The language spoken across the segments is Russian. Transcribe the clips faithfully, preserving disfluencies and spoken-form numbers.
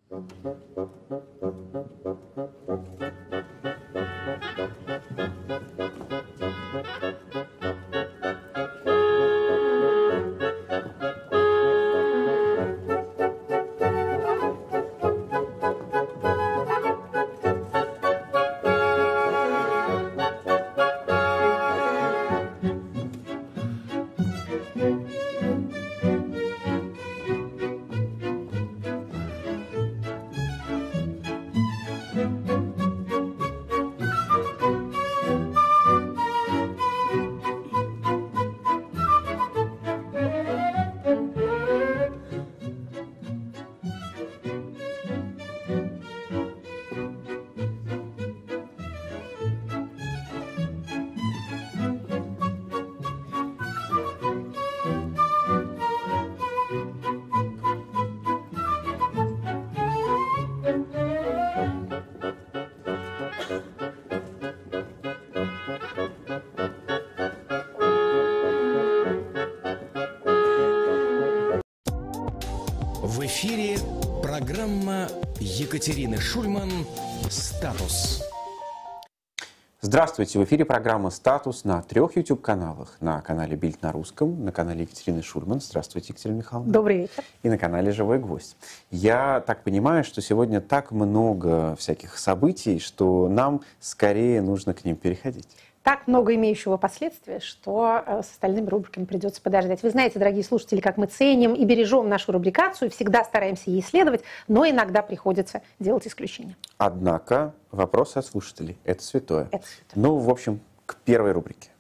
В эфире программа Екатерины Шульман «Статус». Здравствуйте! В эфире программа «Статус» на трех YouTube-каналах. На канале «Бильд» на русском, на канале Екатерины Шульман. Здравствуйте, Екатерина Михайловна. Добрый вечер. И на канале «Живой гвоздь». Я так понимаю, что сегодня так много всяких событий, что нам скорее нужно к ним переходить. Так много имеющего последствия, что с остальными рубриками придется подождать. Вы знаете, дорогие слушатели, как мы ценим и бережем нашу рубрикацию, всегда стараемся ей следовать, но иногда приходится делать исключения. Однако вопросы от слушателей – это святое. Это святое. Ну, в общем, к первой рубрике.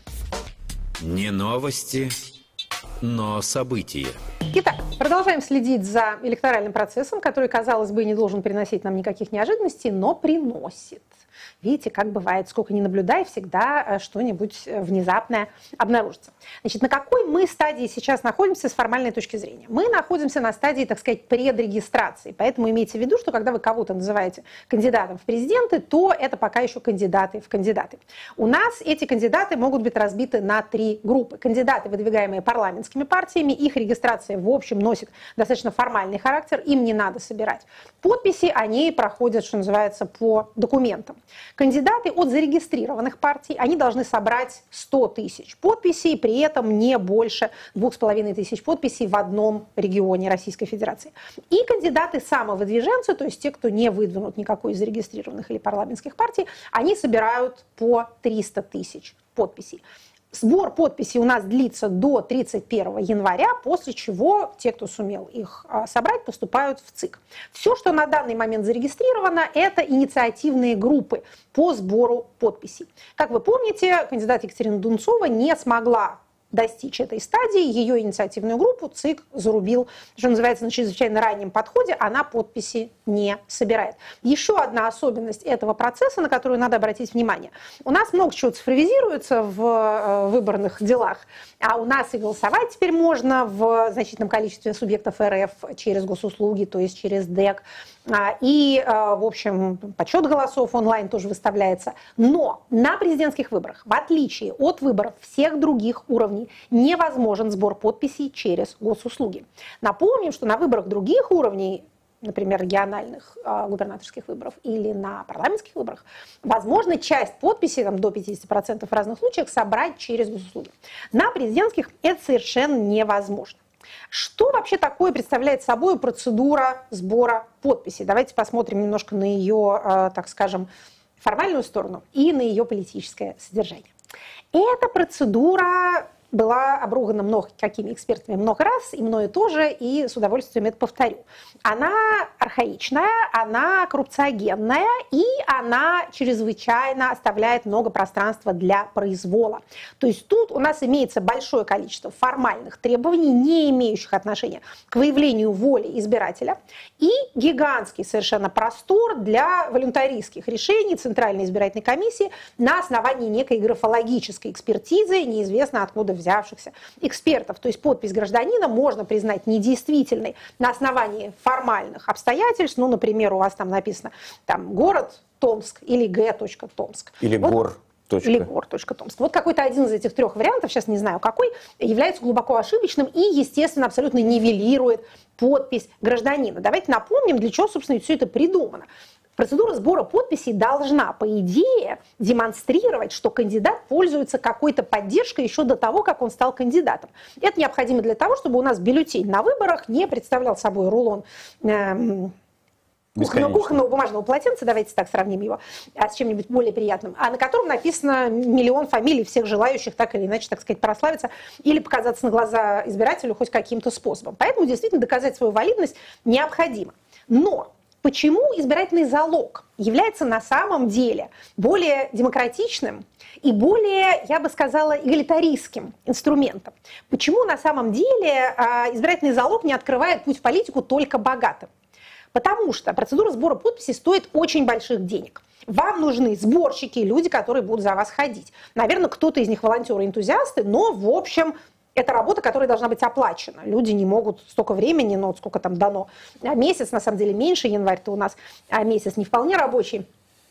Не новости, но события. Итак, продолжаем следить за электоральным процессом, который, казалось бы, не должен приносить нам никаких неожиданностей, но приносит. Видите, как бывает, сколько ни наблюдай, всегда что-нибудь внезапное обнаружится. Значит, на какой мы стадии сейчас находимся с формальной точки зрения? Мы находимся на стадии, так сказать, предрегистрации. Поэтому имейте в виду, что когда вы кого-то называете кандидатом в президенты, то это пока еще кандидаты в кандидаты. У нас эти кандидаты могут быть разбиты на три группы. Кандидаты, выдвигаемые парламентскими партиями, их регистрация в общем носит достаточно формальный характер, им не надо собирать подписи, они проходят, что называется, по документам. Кандидаты от зарегистрированных партий, они должны собрать сто тысяч подписей, при этом не больше двух с половиной тысяч подписей в одном регионе Российской Федерации. И кандидаты самовыдвиженцы, то есть те, кто не выдвинут никакой из зарегистрированных или парламентских партий, они собирают по триста тысяч подписей. Сбор подписей у нас длится до тридцать первого января, после чего те, кто сумел их собрать, поступают в ЦИК. Все, что на данный момент зарегистрировано, это инициативные группы по сбору подписей. Как вы помните, кандидат Екатерина Дунцова не смогла достичь этой стадии, ее инициативную группу ЦИК зарубил, что называется, на чрезвычайно раннем подходе, она подписи не собирает. Еще одна особенность этого процесса, на которую надо обратить внимание. У нас много чего цифровизируется в выборных делах, а у нас и голосовать теперь можно в значительном количестве субъектов РФ через госуслуги, то есть через ДЭК. И, в общем, подсчет голосов онлайн тоже выставляется. Но на президентских выборах, в отличие от выборов всех других уровней, невозможен сбор подписей через госуслуги. Напомним, что на выборах других уровней, например, региональных э, губернаторских выборов или на парламентских выборах, возможно часть подписей, там, до пятидесяти процентов в разных случаях, собрать через госуслуги. На президентских это совершенно невозможно. Что вообще такое представляет собой процедура сбора подписей? Давайте посмотрим немножко на ее, э, так скажем, формальную сторону и на ее политическое содержание. Эта процедура была обругана много какими экспертами много раз, и мною тоже, и с удовольствием это повторю. Она архаичная, она коррупциогенная, и она чрезвычайно оставляет много пространства для произвола. То есть тут у нас имеется большое количество формальных требований, не имеющих отношения к выявлению воли избирателя, и гигантский совершенно простор для волюнтаристских решений Центральной избирательной комиссии на основании некой графологической экспертизы, неизвестно откуда взявшихся экспертов. То есть подпись гражданина можно признать недействительной на основании формальных обстоятельств. Ну, например, у вас там написано там, город Томск или г. Томск. Или вот, гор или гор.томск. Вот какой-то один из этих трех вариантов, сейчас не знаю какой, является глубоко ошибочным и, естественно, абсолютно нивелирует подпись гражданина. Давайте напомним, для чего, собственно, все это придумано. Процедура сбора подписей должна, по идее, демонстрировать, что кандидат пользуется какой-то поддержкой еще до того, как он стал кандидатом. Это необходимо для того, чтобы у нас бюллетень на выборах не представлял собой рулон э, кухонного, кухонного бумажного полотенца, давайте так сравним его, а с чем-нибудь более приятным, а на котором написано миллион фамилий всех желающих так или иначе, так сказать, прославиться или показаться на глаза избирателю хоть каким-то способом. Поэтому действительно доказать свою валидность необходимо. Но почему избирательный залог является на самом деле более демократичным и более, я бы сказала, эгалитаристским инструментом? Почему на самом деле избирательный залог не открывает путь в политику только богатым? Потому что процедура сбора подписей стоит очень больших денег. Вам нужны сборщики, люди, которые будут за вас ходить. Наверное, кто-то из них волонтеры-энтузиасты, но, в общем, это работа, которая должна быть оплачена. Люди не могут столько времени, но сколько там дано. А месяц, на самом деле, меньше, январь-то у нас, а месяц не вполне рабочий.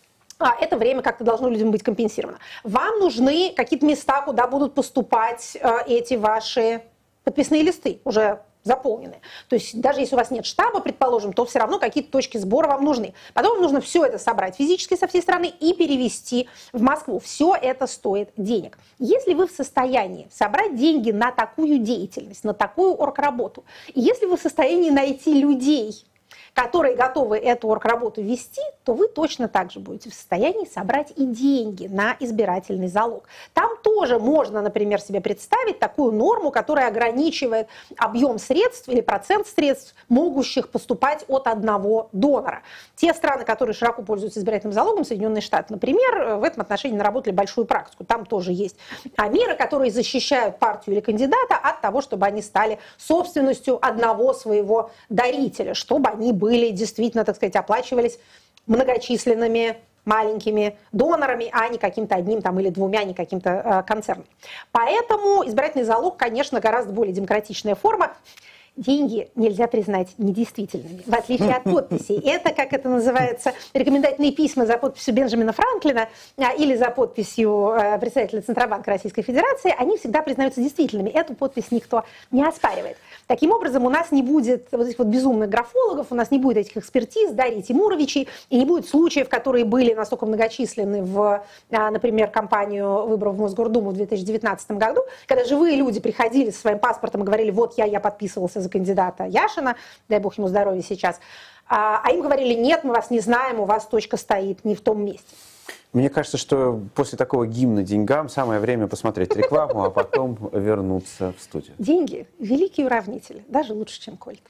А это время как-то должно людям быть компенсировано. Вам нужны какие-то места, куда будут поступать э, эти ваши подписные листы, уже заполнены. То есть даже если у вас нет штаба, предположим, то все равно какие-то точки сбора вам нужны. Потом вам нужно все это собрать физически со всей страны и перевести в Москву. Все это стоит денег. Если вы в состоянии собрать деньги на такую деятельность, на такую оргработу, и если вы в состоянии найти людей, которые готовы эту оргработу вести, то вы точно так же будете в состоянии собрать и деньги на избирательный залог. Там тоже можно, например, себе представить такую норму, которая ограничивает объем средств или процент средств, могущих поступать от одного донора. Те страны, которые широко пользуются избирательным залогом, Соединенные Штаты, например, в этом отношении наработали большую практику. Там тоже есть меры, которые защищают партию или кандидата от того, чтобы они стали собственностью одного своего дарителя, чтобы они были действительно, так сказать, оплачивались многочисленными маленькими донорами, а не каким-то одним там, или двумя, не каким-то э, концерном. Поэтому избирательный залог, конечно, гораздо более демократичная форма. Деньги нельзя признать недействительными, в отличие от подписей. Это, как это называется, рекомендательные письма за подписью Бенджамина Франклина а, или за подписью а, представителя Центробанка Российской Федерации, они всегда признаются действительными. Эту подпись никто не оспаривает. Таким образом, у нас не будет вот этих вот безумных графологов, у нас не будет этих экспертиз, Дарьи Тимуровичей, и не будет случаев, которые были настолько многочисленны в, а, например, кампанию выборов в Мосгордуму в две тысячи девятнадцатом году, когда живые люди приходили со своим паспортом и говорили, вот я, я подписывался за кандидата Яшина, дай бог ему здоровья сейчас, а, а им говорили, нет, мы вас не знаем, у вас точка стоит не в том месте. Мне кажется, что после такого гимна деньгам самое время посмотреть рекламу, а потом вернуться в студию. Деньги – великий уравнитель, даже лучше, чем кольт.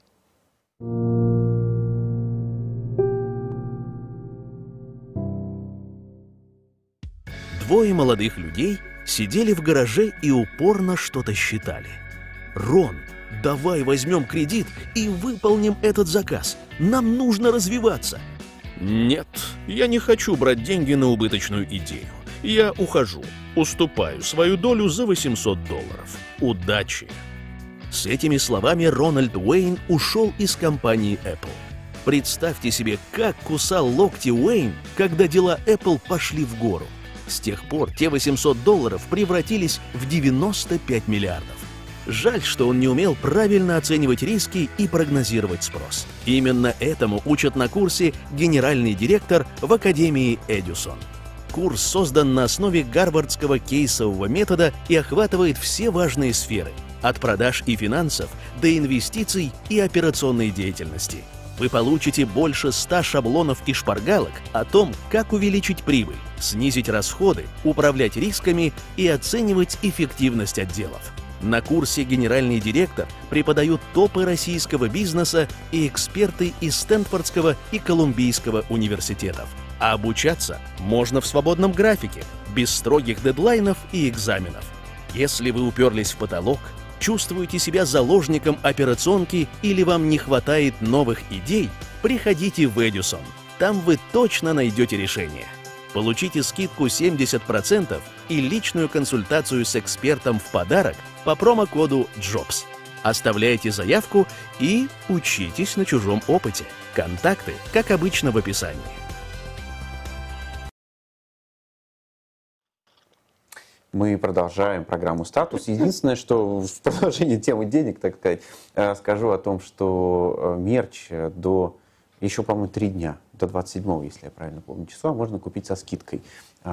Двое молодых людей сидели в гараже и упорно что-то считали. «Рон, давай возьмем кредит и выполним этот заказ. Нам нужно развиваться». «Нет, я не хочу брать деньги на убыточную идею. Я ухожу, уступаю свою долю за восемьсот долларов. Удачи!» С этими словами Рональд Уэйн ушел из компании Apple. Представьте себе, как кусал локти Уэйн, когда дела Apple пошли в гору. С тех пор те восемьсот долларов превратились в девяносто пять миллиардов. Жаль, что он не умел правильно оценивать риски и прогнозировать спрос. Именно этому учат на курсе генеральный директор в Академии Эдюсон. Курс создан на основе гарвардского кейсового метода и охватывает все важные сферы – от продаж и финансов до инвестиций и операционной деятельности. Вы получите больше ста шаблонов и шпаргалок о том, как увеличить прибыль, снизить расходы, управлять рисками и оценивать эффективность отделов. На курсе «Генеральный директор» преподают топы российского бизнеса и эксперты из Стэнфордского и Колумбийского университетов. А обучаться можно в свободном графике, без строгих дедлайнов и экзаменов. Если вы уперлись в потолок, чувствуете себя заложником операционки или вам не хватает новых идей, приходите в Эдюсон. Там вы точно найдете решение. Получите скидку семьдесят процентов и личную консультацию с экспертом в подарок по промокоду джобс. Оставляйте заявку и учитесь на чужом опыте. Контакты, как обычно, в описании. Мы продолжаем программу «Статус». Единственное, что в продолжении темы денег, так сказать, скажу о том, что мерч до еще, по-моему, три дня, до двадцать седьмого, если я правильно помню, числа, можно купить со скидкой.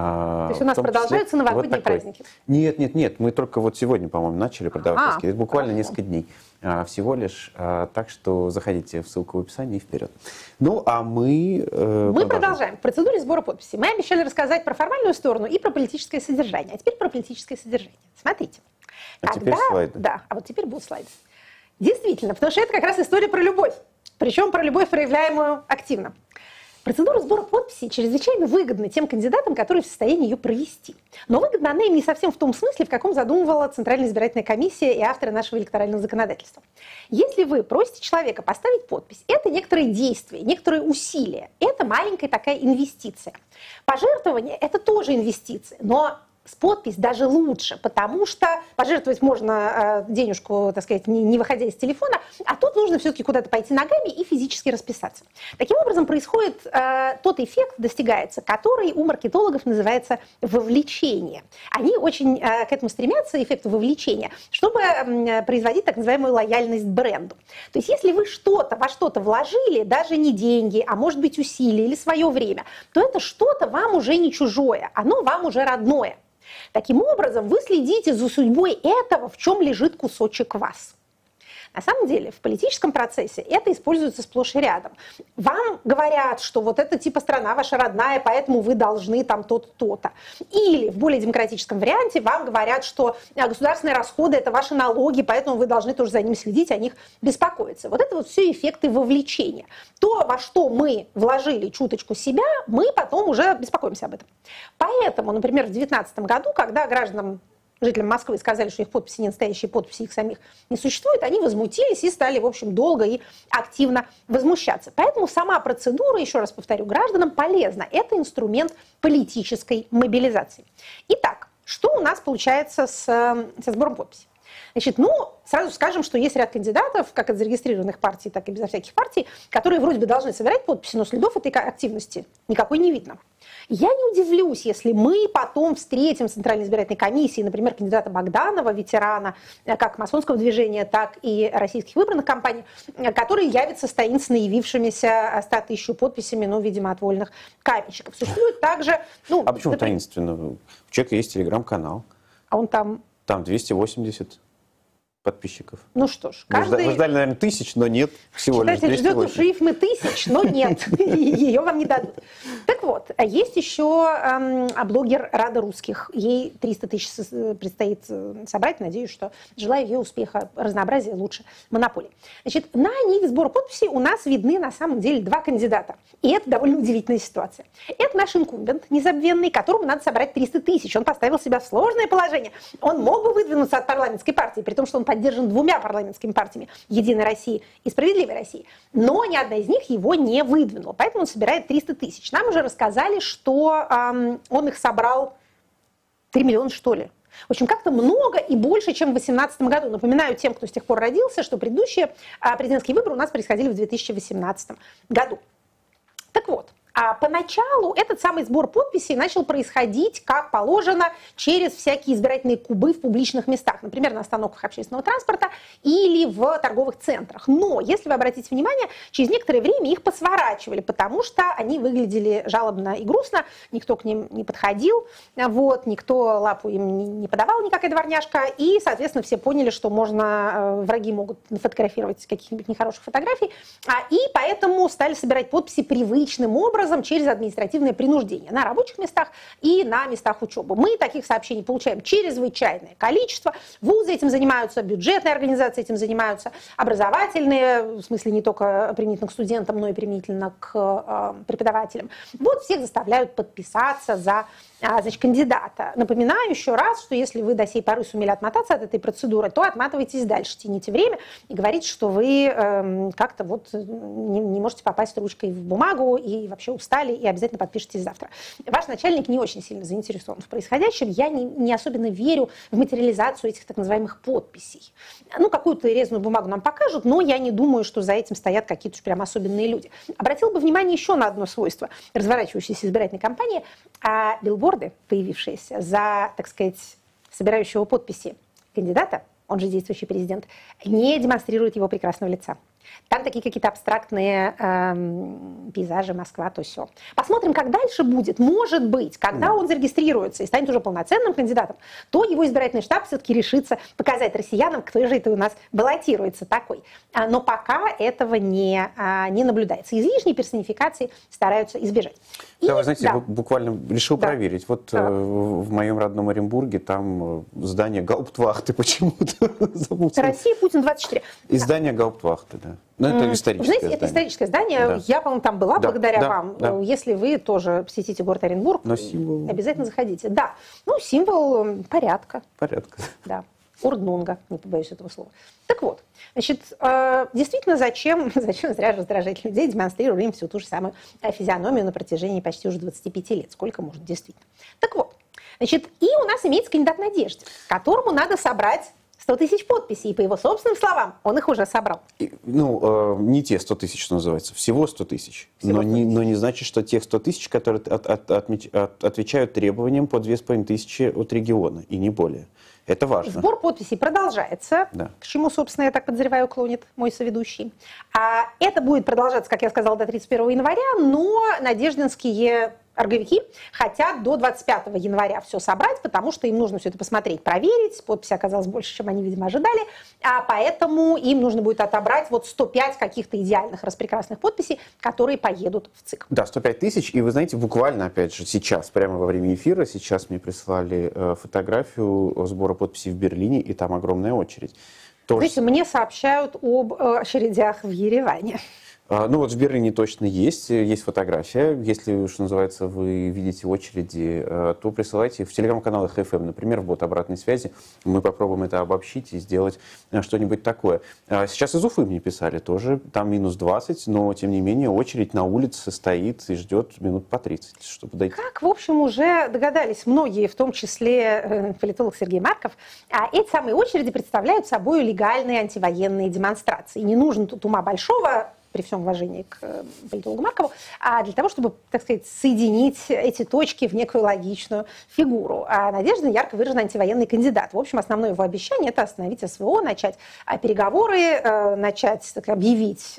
То есть у нас продолжаются новогодние вот праздники? Нет, нет, нет. Мы только вот сегодня, по-моему, начали продавать А, со скидкой. Буквально хорошо. несколько дней а, всего лишь. А, так что заходите в ссылку в описании и вперед. Ну, а мы... Э, мы продолжаем. В процедуре сбора подписей. Мы обещали рассказать про формальную сторону и про политическое содержание. А теперь про политическое содержание. Смотрите. А Когда... теперь слайды. Да, а вот теперь будут слайды. Действительно, потому что это как раз история про любовь. Причем про любовь, проявляемую активно. Процедура сбора подписей чрезвычайно выгодна тем кандидатам, которые в состоянии ее провести. Но выгодна она им не совсем в том смысле, в каком задумывала Центральная избирательная комиссия и авторы нашего электорального законодательства. Если вы просите человека поставить подпись, это некоторые действия, некоторые усилия. Это маленькая такая инвестиция. Пожертвование – это тоже инвестиция, но с подпись даже лучше, потому что пожертвовать можно э, денежку, так сказать, не, не выходя из телефона, а тут нужно все-таки куда-то пойти ногами и физически расписаться. Таким образом происходит э, тот эффект, достигается, который у маркетологов называется вовлечение. Они очень э, к этому стремятся, эффекту вовлечения, чтобы э, производить так называемую лояльность бренду. То есть если вы что-то во что-то вложили, даже не деньги, а может быть усилия или свое время, то это что-то вам уже не чужое, оно вам уже родное. Таким образом, вы следите за судьбой этого, в чем лежит кусочек вас. На самом деле, в политическом процессе это используется сплошь и рядом. Вам говорят, что вот эта типа страна ваша родная, поэтому вы должны там то-то, то-то. Или в более демократическом варианте вам говорят, что государственные расходы – это ваши налоги, поэтому вы должны тоже за ними следить, о них беспокоиться. Вот это вот все эффекты вовлечения. То, во что мы вложили чуточку себя, мы потом уже беспокоимся об этом. Поэтому, например, в две тысячи девятнадцатом году, когда гражданам жителям Москвы сказали, что их подписи не настоящие подписи, их самих не существует, они возмутились и стали, в общем, долго и активно возмущаться. Поэтому сама процедура, еще раз повторю, гражданам полезна. Это инструмент политической мобилизации. Итак, что у нас получается с, со сбором подписей? Значит, ну, сразу скажем, что есть ряд кандидатов, как от зарегистрированных партий, так и безо всяких партий, которые вроде бы должны собирать подписи, но следов этой активности никакой не видно. Я не удивлюсь, если мы потом встретим в Центральной избирательной комиссии, например, кандидата Богданова, ветерана как масонского движения, так и российских выборных кампаний, который явится с таинственно явившимися ста тысячу подписями, ну, видимо, от вольных каменщиков. Существует также... Ну, а почему например, таинственно? У человека есть телеграм-канал. А он там... Там двести восемьдесят подписчиков. Ну что ж, каждый... Вы ждали, вы ждали, наверное, тысяч, но нет. Всего лишь двести восемьдесят. Читатель ждет шрифмы тысяч, но нет. Ее вам не дадут. Так вот, есть еще эм, блогер Рада Русских. Ей триста тысяч предстоит собрать. Надеюсь, что желаю ей успеха, разнообразия лучше монополии. Значит, на ниве сбора подписей у нас видны на самом деле два кандидата. И это довольно удивительная ситуация. Это наш инкумбент незабвенный, которому надо собрать триста тысяч. Он поставил себя в сложное положение. Он мог бы выдвинуться от парламентской партии, при том, что он поддержан двумя парламентскими партиями – «Единой России» и «Справедливой России». Но ни одна из них его не выдвинула, поэтому он собирает триста тысяч. Нам уже рассказали, что эм, он их собрал три миллиона, что ли. В общем, как-то много и больше, чем в две тысячи восемнадцатом году. Напоминаю тем, кто с тех пор родился, что предыдущие э, президентские выборы у нас происходили в две тысячи восемнадцатом году. Так вот. А поначалу этот самый сбор подписей начал происходить, как положено, через всякие избирательные кубы в публичных местах, например, на остановках общественного транспорта или в торговых центрах. Но, если вы обратите внимание, через некоторое время их посворачивали, потому что они выглядели жалобно и грустно, никто к ним не подходил, вот, никто лапу им не подавал, никакая дворняжка, и, соответственно, все поняли, что можно, враги могут фотографировать каких-нибудь нехороших фотографий, и поэтому стали собирать подписи привычным образом, через административное принуждение на рабочих местах и на местах учебы. Мы таких сообщений получаем чрезвычайное количество. Вузы этим занимаются, бюджетные организации этим занимаются, образовательные, в смысле не только применительно к студентам, но и применительно к э, преподавателям. Вот всех заставляют подписаться за значит, кандидата. Напоминаю еще раз, что если вы до сей поры сумели отмотаться от этой процедуры, то отматывайтесь дальше, тяните время и говорите, что вы э, как-то вот не, не можете попасть ручкой в бумагу и вообще устали, и обязательно подпишитесь завтра. Ваш начальник не очень сильно заинтересован в происходящем. Я не, не особенно верю в материализацию этих так называемых подписей. Ну, какую-то резную бумагу нам покажут, но я не думаю, что за этим стоят какие-то прям особенные люди. Обратил бы внимание еще на одно свойство разворачивающейся избирательной кампании. А билборды, появившиеся за, так сказать, собирающего подписи кандидата, он же действующий президент, не демонстрирует его прекрасного лица. Там такие какие-то абстрактные эм, пейзажи, Москва, то все. Посмотрим, как дальше будет. Может быть, когда он зарегистрируется и станет уже полноценным кандидатом, то его избирательный штаб все-таки решится показать россиянам, кто же это у нас баллотируется такой. А, но пока этого не, а, не наблюдается. Излишней персонификации стараются избежать. И, да, вы знаете, да. я буквально решил да. проверить. Вот да. э, в моем родном Оренбурге там здание Гауптвахты почему-то. Россия, Путин, двадцать четыре. И здание Гауптвахты, да. Ну, это историческое Знаете, здание. это историческое здание. Да. Я, по-моему, там была да, благодаря да, вам. Да. Если вы тоже посетите город Оренбург, символ... обязательно заходите. Да, ну, символ порядка. Порядка. Да. Урднунга, не побоюсь этого слова. Так вот, значит, действительно, зачем, зачем зря раздражать людей, демонстрируя им всю ту же самую физиономию на протяжении почти уже двадцати пяти лет. Сколько может, действительно. Так вот, значит, и у нас имеется кандидат Надежды, которому надо собрать сто тысяч подписей, и по его собственным словам, он их уже собрал. И, ну, э, не те сто тысяч, что называется, всего сто тысяч. Но, не, но не значит, что тех сто тысяч, которые от, от, от, от, отвечают требованиям по две с половиной тысячи от региона, и не более. Это важно. Сбор подписей продолжается, да. к чему, собственно, я так подозреваю, клонит мой соведущий. А это будет продолжаться, как я сказала, до тридцать первого января, но надеждинские орговики хотят до двадцать пятого января все собрать, потому что им нужно все это посмотреть, проверить. Подписи оказалось больше, чем они, видимо, ожидали. А поэтому им нужно будет отобрать вот сто пять каких-то идеальных, распрекрасных подписей, которые поедут в ЦИК. Да, сто пять тысяч. И вы знаете, буквально, опять же, сейчас, прямо во время эфира, сейчас мне прислали э, фотографию сбора подписей в Берлине, и там огромная очередь. То Знаете, мне сообщают об э, очередях в Ереване. Ну вот в Берлине точно есть, есть фотография. Если, что называется, вы видите очереди, то присылайте в телеграм-каналах эф эм, например, в бот обратной связи. Мы попробуем это обобщить и сделать что-нибудь такое. Сейчас из Уфы мне писали тоже, там минус двадцать, но тем не менее очередь на улице стоит и ждет минут по тридцать, чтобы дойти. Как, в общем, уже догадались многие, в том числе политолог Сергей Марков, эти самые очереди представляют собой легальные антивоенные демонстрации. Не нужно тут ума большого, при всем уважении к политологу Маркову, а для того, чтобы, так сказать, соединить эти точки в некую логичную фигуру. А Надежда ярко выраженный антивоенный кандидат. В общем, основное его обещание – это остановить эс вэ о, начать переговоры, начать, так, объявить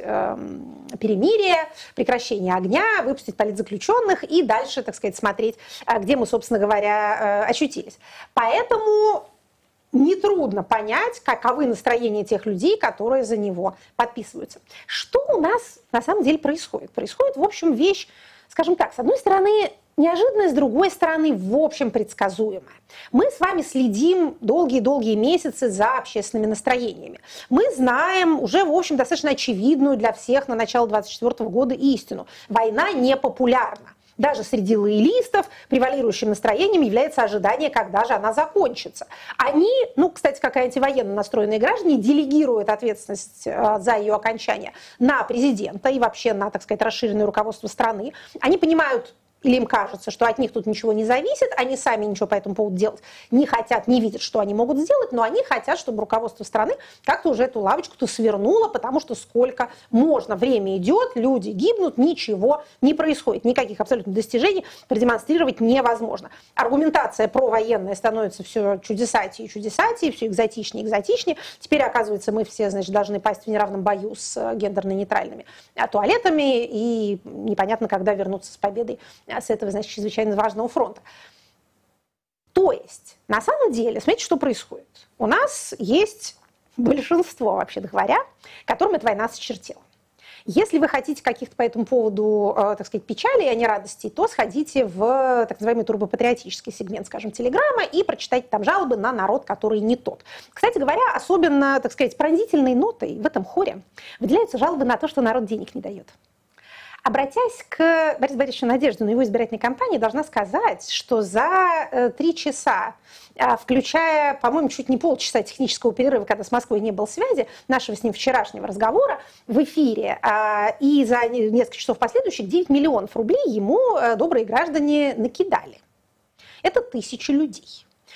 перемирие, прекращение огня, выпустить политзаключенных и дальше, так сказать, смотреть, где мы, собственно говоря, очутились. Поэтому нетрудно понять, каковы настроения тех людей, которые за него подписываются. Что у нас на самом деле происходит? Происходит, в общем, вещь, скажем так, с одной стороны, неожиданная, с другой стороны, в общем, предсказуемая. Мы с вами следим долгие-долгие месяцы за общественными настроениями. Мы знаем уже, в общем, достаточно очевидную для всех на начало двадцать четвёртого года истину. Война непопулярна. Даже среди лоялистов превалирующим настроением является ожидание, когда же она закончится. Они, ну, кстати, как и антивоенно настроенные граждане, делегируют ответственность за ее окончание на президента и вообще на, так сказать, расширенное руководство страны. Они понимают, или им кажется, что от них тут ничего не зависит, они сами ничего по этому поводу делать не хотят, не видят, что они могут сделать, но они хотят, чтобы руководство страны как-то уже эту лавочку-то свернуло, потому что сколько можно, время идет, люди гибнут, ничего не происходит, никаких абсолютно достижений продемонстрировать невозможно. Аргументация провоенная становится все чудесатее и чудесатее, все экзотичнее и экзотичнее. Теперь, оказывается, мы все, значит, должны пасть в неравном бою с гендерно-нейтральными туалетами, и непонятно, когда вернуться с победой с этого, значит, чрезвычайно важного фронта. То есть, на самом деле, смотрите, что происходит. У нас есть большинство, вообще говоря, которым эта война сочертела. Если вы хотите каких-то по этому поводу, так сказать, печали, а не радостей, то сходите в так называемый турбопатриотический сегмент, скажем, Телеграма и прочитайте там жалобы на народ, который не тот. Кстати говоря, особенно, так сказать, пронзительной нотой в этом хоре выделяются жалобы на то, что народ денег не дает. Обратясь к Борису Борисовичу Надеждину и его избирательной кампании, должна сказать, что за три часа, включая, по-моему, чуть не полчаса технического перерыва, когда с Москвой не было связи, нашего с ним вчерашнего разговора в эфире, и за несколько часов последующих девять миллионов рублей ему добрые граждане накидали. Это тысячи людей.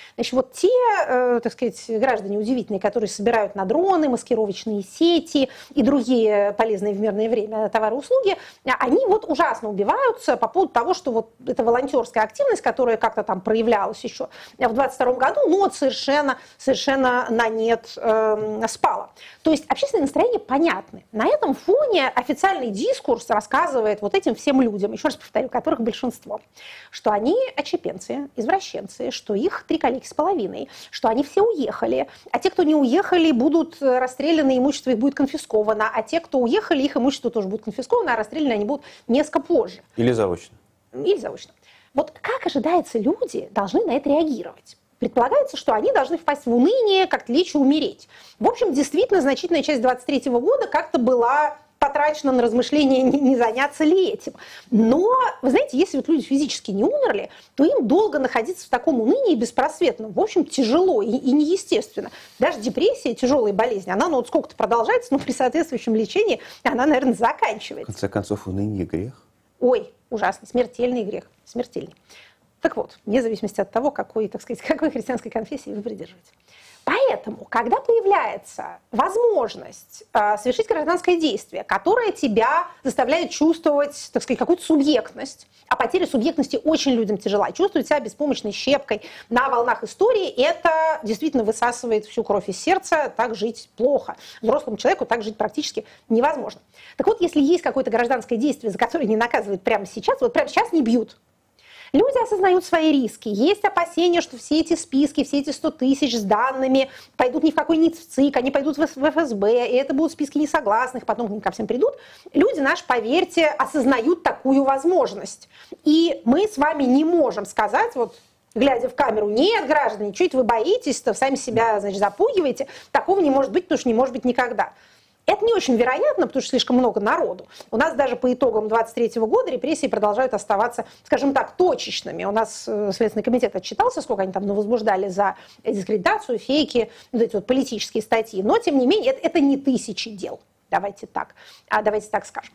Значит, вот те, э, так сказать, граждане удивительные, которые собирают на дроны, маскировочные сети и другие полезные в мирное время товары и услуги, они вот ужасно убиваются по поводу того, что вот эта волонтерская активность, которая как-то там проявлялась еще в двадцать втором году, ну вот совершенно, совершенно на нет э, спала. То есть общественные настроения понятны. На этом фоне официальный дискурс рассказывает вот этим всем людям, еще раз повторю, которых большинство, что они отщепенцы, извращенцы, что их три коллеги с половиной, что они все уехали, а те, кто не уехали, будут расстреляны, имущество их будет конфисковано, а те, кто уехали, их имущество тоже будет конфисковано, а расстреляны они будут несколько позже. Или заочно. Или заочно. Вот как ожидается, люди должны на это реагировать? Предполагается, что они должны впасть в уныние, как-то лечь и умереть. В общем, действительно, значительная часть двадцать третьего года как-то была потрачено на размышления, не, не заняться ли этим. Но, вы знаете, если вот люди физически не умерли, то им долго находиться в таком унынии беспросветном. В общем, тяжело и, и неестественно. Даже депрессия, тяжелая болезнь, она ну, вот сколько-то продолжается, но при соответствующем лечении она, наверное, заканчивается. В конце концов, уныние грех. Ой, ужасно, смертельный грех, смертельный. Так вот, вне зависимости от того, какой, так сказать, какой христианской конфессии вы придерживаетесь. Поэтому, когда появляется возможность э, совершить гражданское действие, которое тебя заставляет чувствовать, так сказать, какую-то субъектность, а потеря субъектности очень людям тяжела, чувствовать себя беспомощной щепкой на волнах истории, это действительно высасывает всю кровь из сердца, так жить плохо. Взрослому человеку так жить практически невозможно. Так вот, если есть какое-то гражданское действие, за которое не наказывают прямо сейчас, вот прямо сейчас не бьют, люди осознают свои риски. Есть опасения, что все эти списки, все эти сто тысяч с данными пойдут ни в какой ни в ЦИК, они пойдут в эф эс бэ, и это будут списки несогласных, потом к ним ко всем придут. Люди наши, поверьте, осознают такую возможность. И мы с вами не можем сказать, вот, глядя в камеру, нет, граждане, чуть вы боитесь-то, сами себя, значит, запугиваете. Такого не может быть, потому что не может быть никогда. Это не очень вероятно, потому что слишком много народу. У нас даже по итогам двадцать третьего года репрессии продолжают оставаться, скажем так, точечными. У нас Следственный комитет отчитался, сколько они там возбуждали за дискредитацию, фейки, вот эти вот политические статьи. Но, тем не менее, это, это не тысячи дел. Давайте так, а давайте так скажем.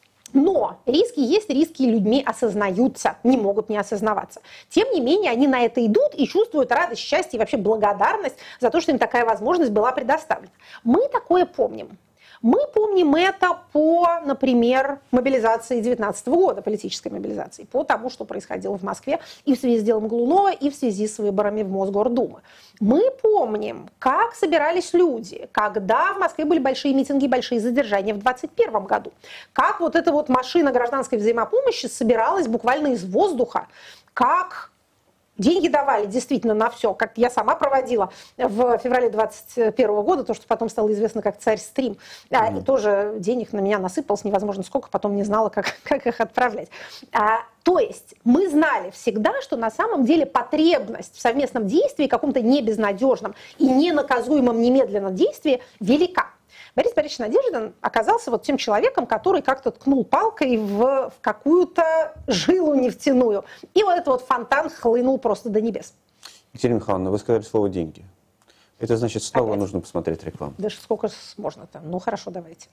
Но риски есть, риски людьми осознаются, не могут не осознаваться. Тем не менее, они на это идут и чувствуют радость, счастье и вообще благодарность за то, что им такая возможность была предоставлена. Мы такое помним. Мы помним это по, например, мобилизации две тысячи девятнадцатого года, политической мобилизации, по тому, что происходило в Москве и в связи с делом Голунова, и в связи с выборами в Мосгордуму. Мы помним, как собирались люди, когда в Москве были большие митинги, большие задержания в двадцать первом году, как вот эта вот машина гражданской взаимопомощи собиралась буквально из воздуха, как деньги давали действительно на все, как я сама проводила в феврале двадцать первого года, то, что потом стало известно как «Царь-стрим». Mm-hmm. И тоже денег на меня насыпалось невозможно сколько, потом не знала, как, как их отправлять. А, то есть мы знали всегда, что на самом деле потребность в совместном действии, каком-то небезнадежном и ненаказуемом немедленном действии велика. Борис Борисович Надеждин оказался вот тем человеком, который как-то ткнул палкой в, в какую-то жилу нефтяную. И вот этот вот фонтан хлынул просто до небес. Екатерина Михайловна, вы сказали слово «деньги». Это значит, снова Опять? Нужно посмотреть рекламу. Да сколько можно-то? Ну хорошо, давайте.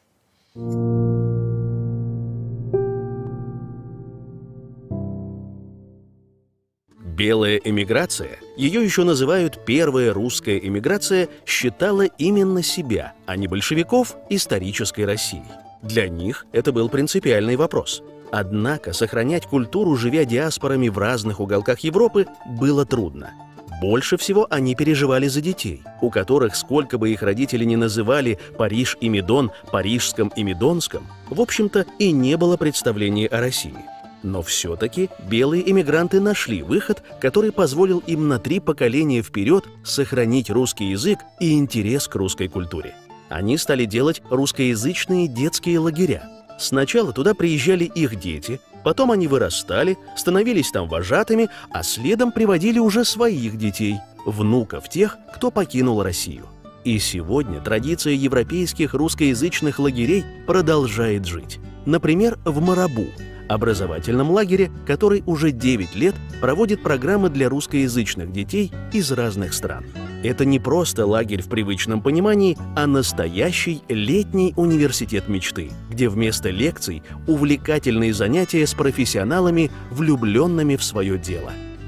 Белая эмиграция, ее еще называют первая русская эмиграция, считала именно себя, а не большевиков, исторической Россией. Для них это был принципиальный вопрос. Однако сохранять культуру, живя диаспорами в разных уголках Европы, было трудно. Больше всего они переживали за детей, у которых, сколько бы их родители ни называли Париж и Медон, парижском и медонском, в общем-то и не было представления о России. Но все-таки белые эмигранты нашли выход, который позволил им на три поколения вперед сохранить русский язык и интерес к русской культуре. Они стали делать русскоязычные детские лагеря. Сначала туда приезжали их дети, потом они вырастали, становились там вожатыми, а следом приводили уже своих детей, внуков тех, кто покинул Россию. И сегодня традиция европейских русскоязычных лагерей продолжает жить. Например, в Марабу, образовательном лагере, который уже девять лет проводит программы для русскоязычных детей из разных стран. Это не просто лагерь в привычном понимании, а настоящий летний университет мечты, где вместо лекций увлекательные занятия с профессионалами, влюбленными в свое дело.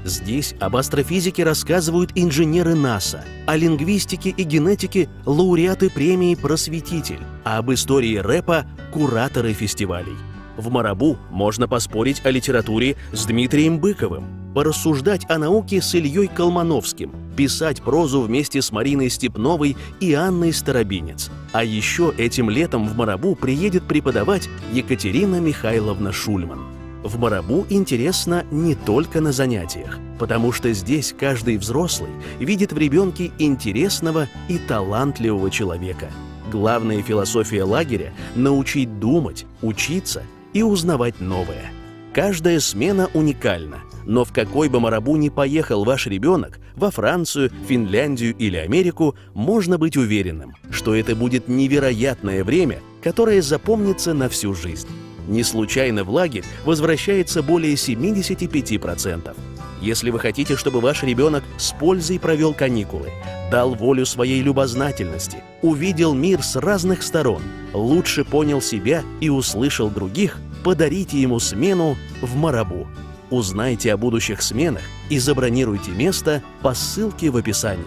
Здесь об астрофизике рассказывают инженеры НАСА, о лингвистике и генетике – лауреаты премии «Просветитель», а об истории рэпа – кураторы фестивалей. В Марабу можно поспорить о литературе с Дмитрием Быковым, порассуждать о науке с Ильей Колмановским, писать прозу вместе с Мариной Степновой и Анной Старобинец. А еще этим летом в Марабу приедет преподавать Екатерина Михайловна Шульман. В Марабу интересно не только на занятиях, потому что здесь каждый взрослый видит в ребенке интересного и талантливого человека. Главная философия лагеря – научить думать, учиться и узнавать новое. Каждая смена уникальна, но в какой бы Марабу ни поехал ваш ребенок, во Францию, Финляндию или Америку, можно быть уверенным, что это будет невероятное время, которое запомнится на всю жизнь. Не случайно в лагерь возвращается более семидесяти пяти процентов. Если вы хотите, чтобы ваш ребенок с пользой провел каникулы, дал волю своей любознательности, увидел мир с разных сторон, лучше понял себя и услышал других, подарите ему смену в Марабу. Узнайте о будущих сменах и забронируйте место по ссылке в описании.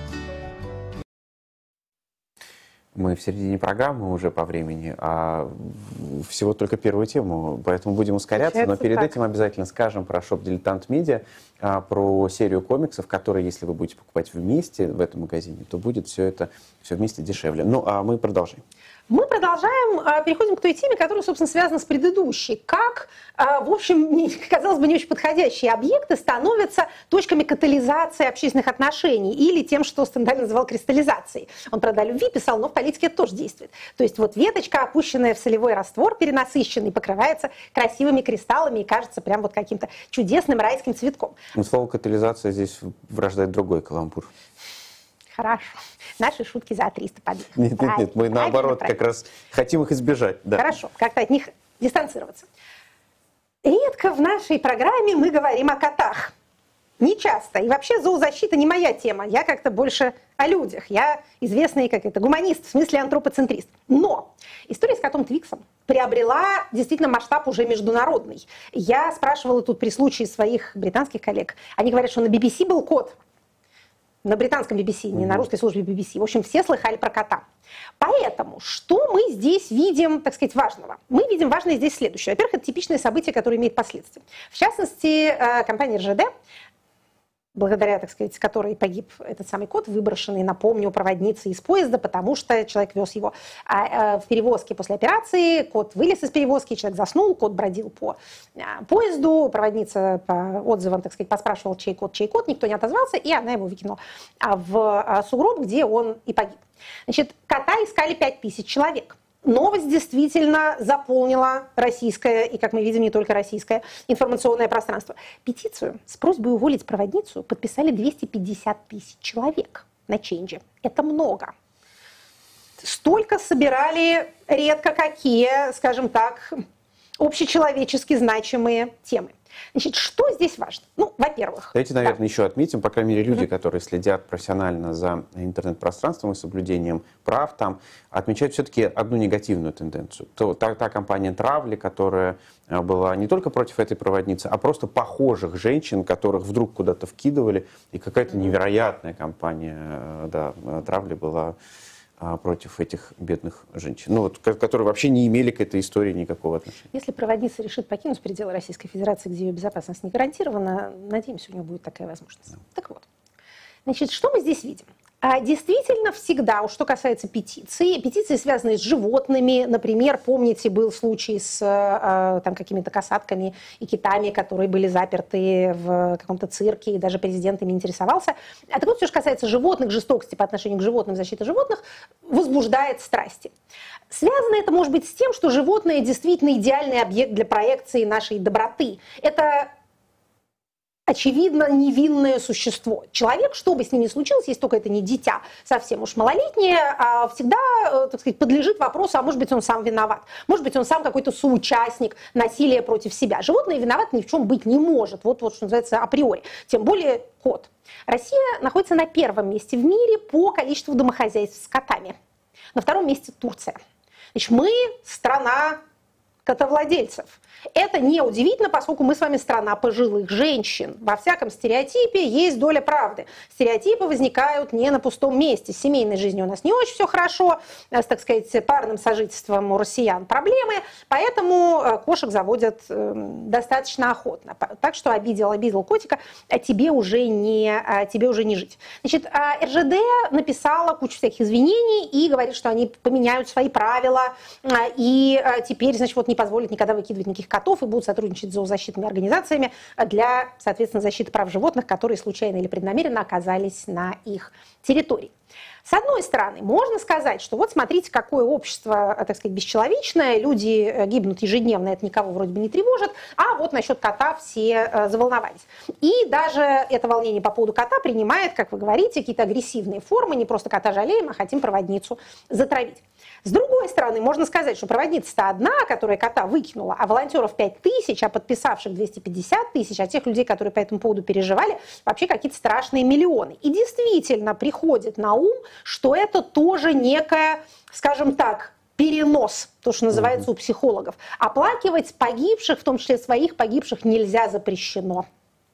Мы в середине программы уже по времени, а всего только первую тему, поэтому будем ускоряться. Получается, но перед так. этим обязательно скажем про шоп «Дилетант Медиа», про серию комиксов, которые, если вы будете покупать вместе в этом магазине, то будет все это все вместе дешевле. Ну, а мы продолжим. Мы продолжаем, переходим к той теме, которая, собственно, связана с предыдущей. Как, в общем, казалось бы, не очень подходящие объекты становятся точками катализации общественных отношений или тем, что Стендаль называл кристаллизацией. Он, правда, о любви писал, но в политике это тоже действует. То есть вот веточка, опущенная в солевой раствор, перенасыщенный, покрывается красивыми кристаллами и кажется прям вот каким-то чудесным райским цветком. Но слово «катализация» здесь врождает другой каламбур. Хорошо. Наши шутки за триста побед. Нет, нет, нет, мы наоборот правильно. как раз хотим их избежать. Да. Хорошо, как-то от них дистанцироваться. Редко в нашей программе мы говорим о котах. Не часто. И вообще зоозащита не моя тема. Я как-то больше о людях. Я известный как это гуманист, в смысле антропоцентрист. Но история с котом Твиксом приобрела действительно масштаб уже международный. Я спрашивала тут при случае своих британских коллег. Они говорят, что на би би си был кот. На британском би би си, не на русской службе би би си. В общем, все слыхали про кота. Поэтому, что мы здесь видим, так сказать, важного? Мы видим важное здесь следующее. Во-первых, это типичное событие, которое имеет последствия. В частности, компания эр жэ дэ, благодаря, так сказать, которой погиб этот самый кот, выброшенный, напомню, проводницей из поезда, потому что человек вез его а, а, в перевозке после операции, кот вылез из перевозки, человек заснул, кот бродил по а, поезду, проводница по отзывам, так сказать, поспрашивала, чей кот, чей кот, никто не отозвался, и она его выкинула а, в а, сугроб, где он и погиб. Значит, кота искали пять тысяч человек. Новость действительно заполнила российское, и, как мы видим, не только российское, информационное пространство. Петицию с просьбой уволить проводницу подписали двести пятьдесят тысяч человек на Change. Это много. Столько собирали редко какие, скажем так, общечеловечески значимые темы. Значит, что здесь важно? Ну, во-первых... Давайте, наверное, да. еще отметим, по крайней мере, люди, которые следят профессионально за интернет-пространством и соблюдением прав там, отмечают все-таки одну негативную тенденцию. То, та, та компания Травли, которая была не только против этой проводницы, а просто похожих женщин, которых вдруг куда-то вкидывали, и какая-то невероятная компания да, Травли была против этих бедных женщин, ну, вот, которые вообще не имели к этой истории никакого отношения. Если проводница решит покинуть пределы Российской Федерации, где ее безопасность не гарантирована, надеемся, у нее будет такая возможность. Да. Так вот, значит, что мы здесь видим? А действительно, всегда, уж что касается петиций, петиции, связанные с животными, например, помните, был случай с а, там, какими-то касатками и китами, которые были заперты в каком-то цирке, и даже президент ими интересовался. А так вот, все, что касается животных, жестокости по отношению к животным, защиты животных, возбуждает страсти. Связано это, может быть, с тем, что животное действительно идеальный объект для проекции нашей доброты. Это... очевидно, невинное существо. Человек, что бы с ним ни случилось, если только это не дитя совсем уж малолетнее, всегда, так сказать, подлежит вопросу, а может быть, он сам виноват. Может быть, он сам какой-то соучастник насилия против себя. Животное виноват ни в чем быть не может. Вот, вот что называется априори. Тем более кот. Россия находится на первом месте в мире по количеству домохозяйств с котами. На втором месте Турция. Значит, мы страна котовладельцев. Это неудивительно, поскольку мы с вами страна пожилых женщин. Во всяком стереотипе есть доля правды. Стереотипы возникают не на пустом месте. С семейной жизнью у нас не очень все хорошо, с, так сказать, парным сожительством у россиян проблемы, поэтому кошек заводят достаточно охотно. Так что обидел, обидел котика, а тебе уже не, а тебе уже не жить. Значит, эр жэ дэ написала кучу всяких извинений и говорит, что они поменяют свои правила и теперь, значит, вот не позволят никогда выкидывать никаких котов и будут сотрудничать с зоозащитными организациями для, соответственно, защиты прав животных, которые случайно или преднамеренно оказались на их территории. С одной стороны, можно сказать, что вот смотрите, какое общество, так сказать, бесчеловечное, люди гибнут ежедневно, это никого вроде бы не тревожит, а вот насчет кота все заволновались. И даже это волнение по поводу кота принимает, как вы говорите, какие-то агрессивные формы, не просто кота жалеем, а хотим проводницу затравить. С другой стороны, можно сказать, что проводница-то одна, которая кота выкинула, а волонтеров пять тысяч, а подписавших двести пятьдесят тысяч, а тех людей, которые по этому поводу переживали, вообще какие-то страшные миллионы. И действительно приходит на ум, что это тоже некая, скажем так, перенос, то, что называется у психологов. Оплакивать погибших, в том числе своих погибших, нельзя, запрещено.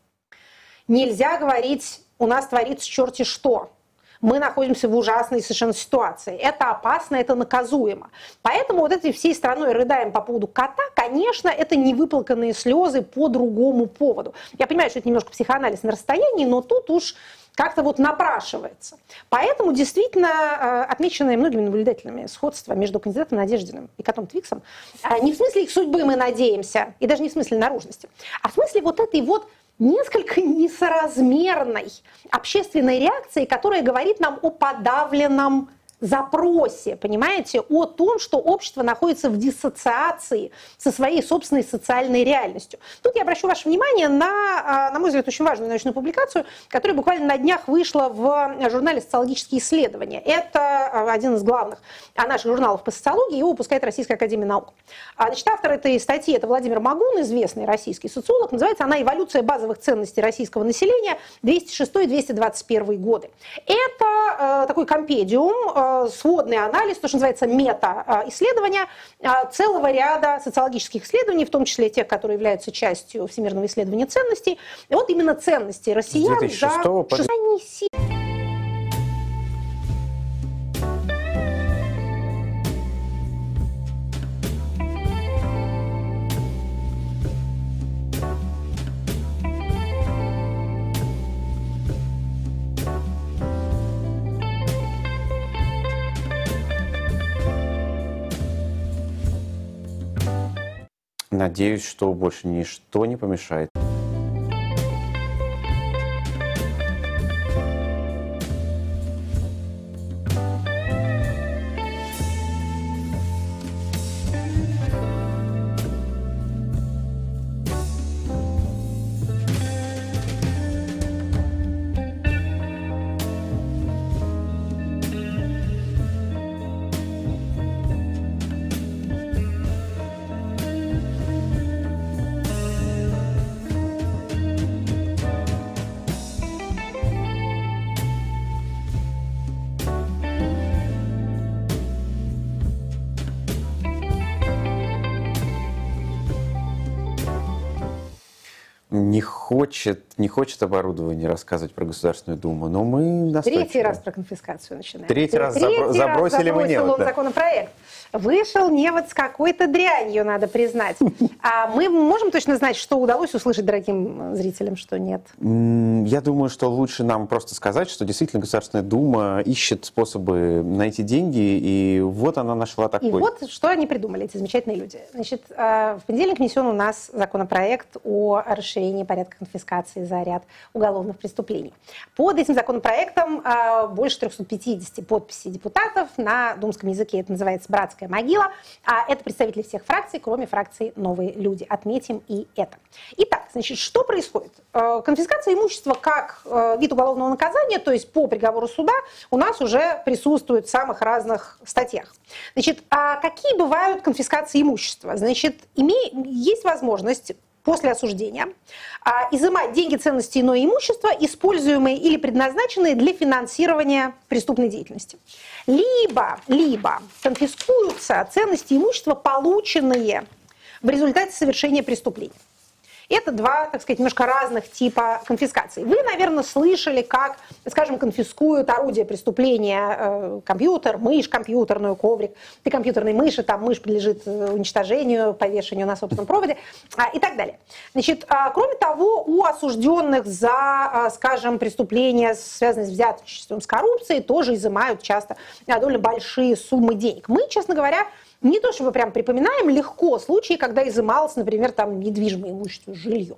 Нельзя говорить, у нас творится черти что. Мы находимся в ужасной совершенно ситуации. Это опасно, это наказуемо. Поэтому вот этой всей страной рыдаем по поводу кота, конечно, это невыплаканные слезы по другому поводу. Я понимаю, что это немножко психоанализ на расстоянии, но тут уж как-то вот напрашивается. Поэтому действительно отмеченное многими наблюдателями сходство между кандидатом Надеждиным и котом Твиксом не в смысле их судьбы мы надеемся, и даже не в смысле наружности, а в смысле вот этой вот несколько несоразмерной общественной реакции, которая говорит нам о подавленном запросе, понимаете, о том, что общество находится в диссоциации со своей собственной социальной реальностью. Тут я обращу ваше внимание на, на мой взгляд, очень важную научную публикацию, которая буквально на днях вышла в журнале «Социологические исследования». Это один из главных наших журналов по социологии, его выпускает Российская академия наук. Значит, автор этой статьи – это Владимир Магун, известный российский социолог. Называется она «Эволюция базовых ценностей российского населения двести шестой — двести двадцать первый годы». Это э, такой компедиум, сводный анализ, то, что называется мета-исследования целого ряда социологических исследований, в том числе тех, которые являются частью Всемирного исследования ценностей. И вот именно ценности россиян две тысячи шестого за... Надеюсь, что больше ничто не помешает. Не хочет, не хочет оборудование рассказывать про Государственную Думу, но мы настойчивы. Третий раз про конфискацию начинаем. Третий раз Третий забро- забросили раз мы Невод. Да. Законопроект. Вышел Невод с какой-то дрянью, надо признать. А мы можем точно знать, что удалось услышать дорогим зрителям, что нет? Я думаю, что лучше нам просто сказать, что действительно Государственная Дума ищет способы найти деньги, и вот она нашла такой. И вот что они придумали, эти замечательные люди. Значит, в понедельник внесен у нас законопроект о расширении порядка конфискации за ряд уголовных преступлений. Под этим законопроектом больше трёхсот пятидесяти подписей депутатов. На думском языке это называется «братская могила». А это представители всех фракций, кроме фракции «Новые люди». Отметим и это. Итак, значит, что происходит? Конфискация имущества как вид уголовного наказания, то есть по приговору суда, у нас уже присутствует в самых разных статьях. Значит, а какие бывают конфискации имущества? Значит, име... есть возможность после осуждения а, изымать деньги, ценности и иное имущество, используемые или предназначенные для финансирования преступной деятельности. Либо, либо конфискуются ценности имущества, полученные в результате совершения преступления. Это два, так сказать, немножко разных типа конфискаций. Вы, наверное, слышали, как, скажем, конфискуют орудие преступления, э, компьютер, мышь компьютерную, коврик для компьютерной мыши, там мышь подлежит уничтожению, повешению на собственном проводе а, и так далее. Значит, а, кроме того, у осужденных за, а, скажем, преступления, связанные с взяточеством, с коррупцией, тоже изымают часто а, довольно большие суммы денег. Мы, честно говоря, не то, что мы прям припоминаем легко случаи, когда изымалось, например, там, недвижимое имущество, жилье.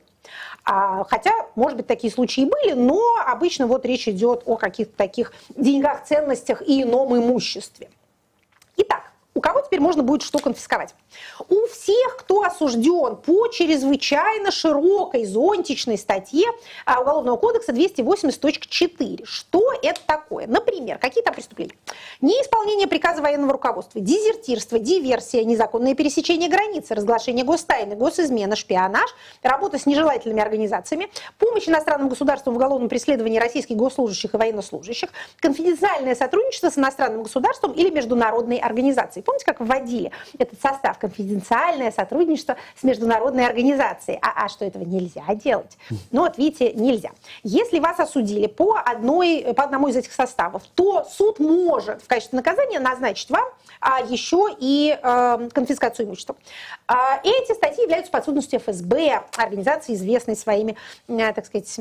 А, хотя, может быть, такие случаи были, но обычно вот речь идет о каких-то таких деньгах, ценностях и ином имуществе. Итак, у кого теперь можно будет что конфисковать? У всех, кто осужден по чрезвычайно широкой зонтичной статье Уголовного кодекса двести восемьдесят точка четыре. Что это такое? Например, какие там преступления? Неисполнение приказа военного руководства, дезертирство, диверсия, незаконное пересечение границы, разглашение гостайны, госизмена, шпионаж, работа с нежелательными организациями, помощь иностранным государствам в уголовном преследовании российских госслужащих и военнослужащих, конфиденциальное сотрудничество с иностранным государством или международной организацией. Помните, как вводили этот состав? Конфиденциальное сотрудничество с международной организацией. А, а что, этого нельзя делать? Ну вот видите, нельзя. Если вас осудили по, одной, по одному из этих составов, то суд может в качестве наказания назначить вам а, еще и э, конфискацию имущества. А, эти статьи являются подсудностью эф эс бэ, организации, известной своими, э, так сказать,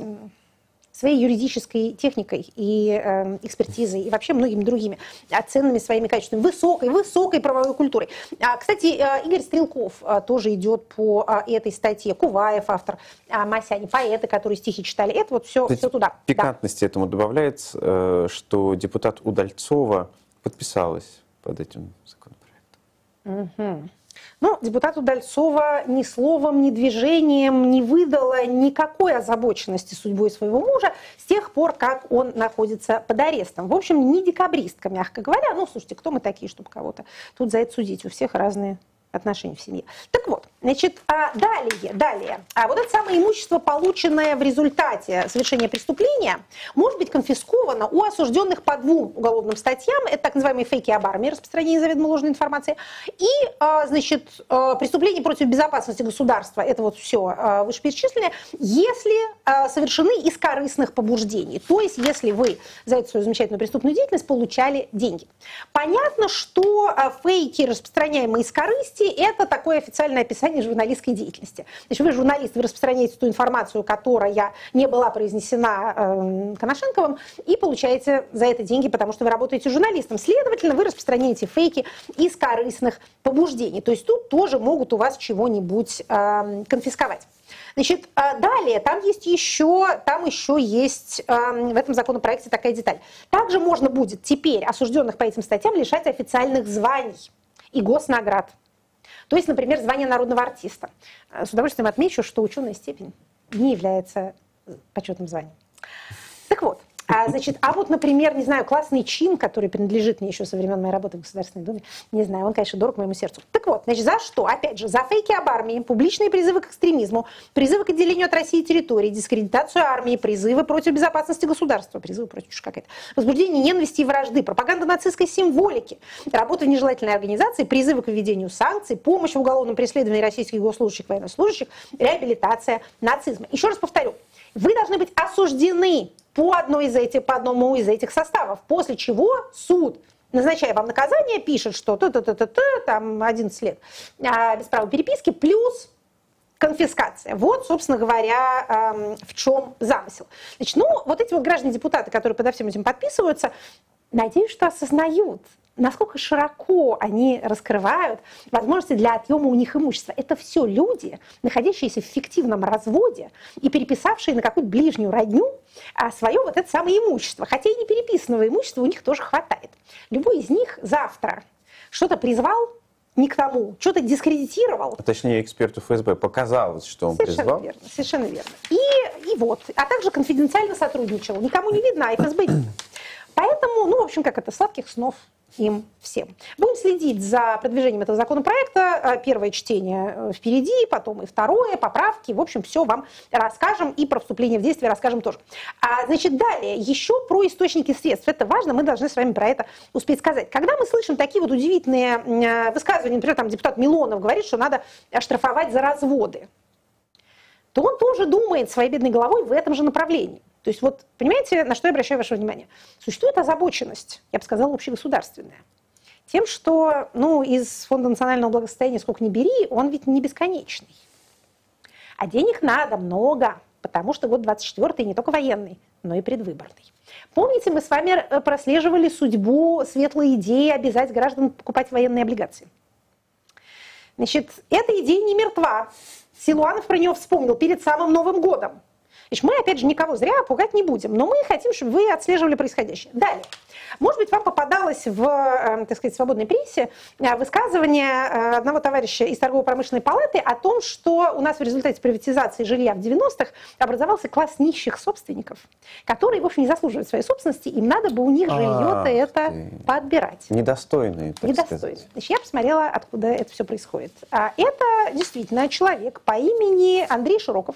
своей юридической техникой и э, экспертизой, и вообще многими другими ценными своими качествами, высокой, высокой правовой культурой. А, кстати, э, Игорь Стрелков э, тоже идет по э, этой статье, Куваев, автор, э, Масяни, поэты, которые стихи читали, это вот все, все туда. Пикантности да. Этому добавляется, э, что депутат Удальцова подписалась под этим законопроектом. Угу. Ну, депутат Удальцова ни словом, ни движением не выдала никакой озабоченности судьбой своего мужа с тех пор, как он находится под арестом. В общем, не декабристка, мягко говоря. Ну, слушайте, кто мы такие, чтобы кого-то тут за это судить? У всех разные отношений в семье. Так вот, значит, а далее, далее. А вот это самое имущество, полученное в результате совершения преступления, может быть конфисковано у осужденных по двум уголовным статьям. Это так называемые фейки об армии, распространение заведомо ложной информации, и, значит, преступление против безопасности государства. Это вот все вышеперечисленное, если совершены из корыстных побуждений. То есть, если вы за эту свою замечательную преступную деятельность получали деньги. Понятно, что фейки, распространяемые из корысти, это такое официальное описание журналистской деятельности. Значит, вы журналист, вы распространяете ту информацию, которая не была произнесена э, Коношенковым, и получаете за это деньги, потому что вы работаете журналистом. Следовательно, вы распространяете фейки из корыстных побуждений. То есть тут тоже могут у вас чего-нибудь э, конфисковать. Значит, далее, там есть еще, там еще есть э, в этом законопроекте такая деталь. Также можно будет теперь осужденных по этим статьям лишать официальных званий и госнаград. То есть, например, звание народного артиста. С удовольствием отмечу, что ученая степень не является почетным званием. Так вот, а, значит, а вот, например, не знаю, классный чин, который принадлежит мне еще со времен моей работы в Государственной Думе, не знаю, он, конечно, дорог моему сердцу. Так вот, значит, за что? Опять же, за фейки об армии, публичные призывы к экстремизму, призывы к отделению от России территории, дискредитацию армии, призывы против безопасности государства, призывы против что какая-то, возбуждение ненависти и вражды, пропаганда нацистской символики, работа в нежелательной организации, призывы к введению санкций, помощь в уголовном преследовании российских госслужащих, военнослужащих, реабилитация нацизма. Еще раз повторю, вы должны быть осуждены по, одной из этих, по одному из этих составов, после чего суд, назначая вам наказание, пишет, что т-т-т-т-т, там одиннадцать лет а, без права переписки, плюс конфискация. Вот, собственно говоря, эм, в чем замысел. Значит, ну, вот эти вот граждане-депутаты, которые подо всем этим подписываются, надеюсь, что осознают, насколько широко они раскрывают возможности для отъема у них имущества. Это все люди, находящиеся в фиктивном разводе и переписавшие на какую-то ближнюю родню свое вот это самое имущество. Хотя и не переписанного имущества у них тоже хватает. Любой из них завтра что-то призвал не к тому, что-то дискредитировал. А точнее, эксперту эф эс бэ показалось, что он совершенно призвал. Верно, совершенно верно. И, и вот. А также конфиденциально сотрудничал. Никому не видно, а эф эс бэ видно. Поэтому, ну, в общем, как это, сладких снов им всем. Будем следить за продвижением этого законопроекта. Первое чтение впереди, потом и второе, поправки. В общем, все вам расскажем и про вступление в действие расскажем тоже. А, значит, далее, еще про источники средств. Это важно, мы должны с вами про это успеть сказать. Когда мы слышим такие вот удивительные высказывания, например, там депутат Милонов говорит, что надо штрафовать за разводы, то он тоже думает своей бедной головой в этом же направлении. То есть вот, понимаете, на что я обращаю ваше внимание? Существует озабоченность, я бы сказала, общегосударственная, тем, что ну, из Фонда национального благосостояния сколько ни бери, он ведь не бесконечный. А денег надо много, потому что год двадцать четвёртый не только военный, но и предвыборный. Помните, мы с вами прослеживали судьбу светлой идеи обязать граждан покупать военные облигации. Значит, эта идея не мертва. Силуанов про нее вспомнил перед самым Новым годом. Значит, мы, опять же, никого зря пугать не будем, но мы хотим, чтобы вы отслеживали происходящее. Далее. Может быть, вам попадалось в, так сказать, свободной прессе высказывание одного товарища из торгово-промышленной палаты о том, что у нас в результате приватизации жилья в девяностых образовался класс нищих собственников, которые, в общем, не заслуживают своей собственности, им надо бы у них жилье-то это подбирать. Недостойные, так Недостойные. сказать. Значит, я посмотрела, откуда это все происходит. Это действительно человек по имени Андрей Широков.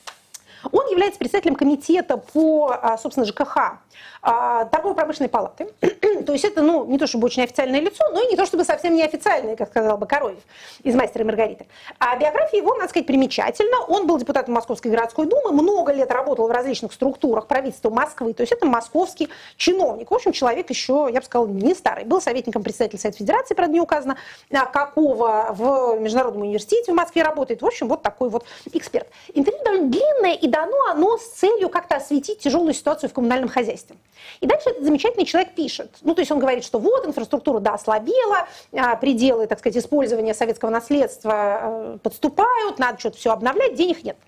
Он является председателем комитета по, собственно, ЖКХ торгово-промышленной палаты. То есть это, ну, не то чтобы очень официальное лицо, но и не то чтобы совсем неофициальное, как сказал бы Коровьев из «Мастера и Маргариты». А биография его, надо сказать, примечательна. Он был депутатом Московской городской думы, много лет работал в различных структурах правительства Москвы. То есть это московский чиновник. В общем, человек еще, я бы сказала, не старый. Был советником председателя Совета Федерации, правда, не указано, какого в Международном университете в Москве работает. В общем, вот такой вот эксперт. Интервью довольно длинное, и дано оно с целью как-то осветить тяжелую ситуацию в коммунальном хозяйстве. И дальше этот замечательный человек пишет. Ну, то есть он говорит, что вот, инфраструктура, да, ослабела, пределы, так сказать, использования советского наследства подступают, надо что-то все обновлять, денег нет.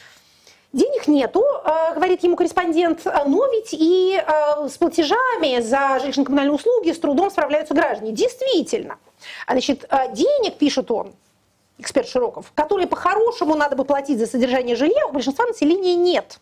Денег нету, говорит ему корреспондент, но ведь и с платежами за жилищно-коммунальные услуги с трудом справляются граждане. Действительно. Значит, денег, пишет он, эксперт Широков, которые по-хорошему надо бы платить за содержание жилья, у большинства населения нет.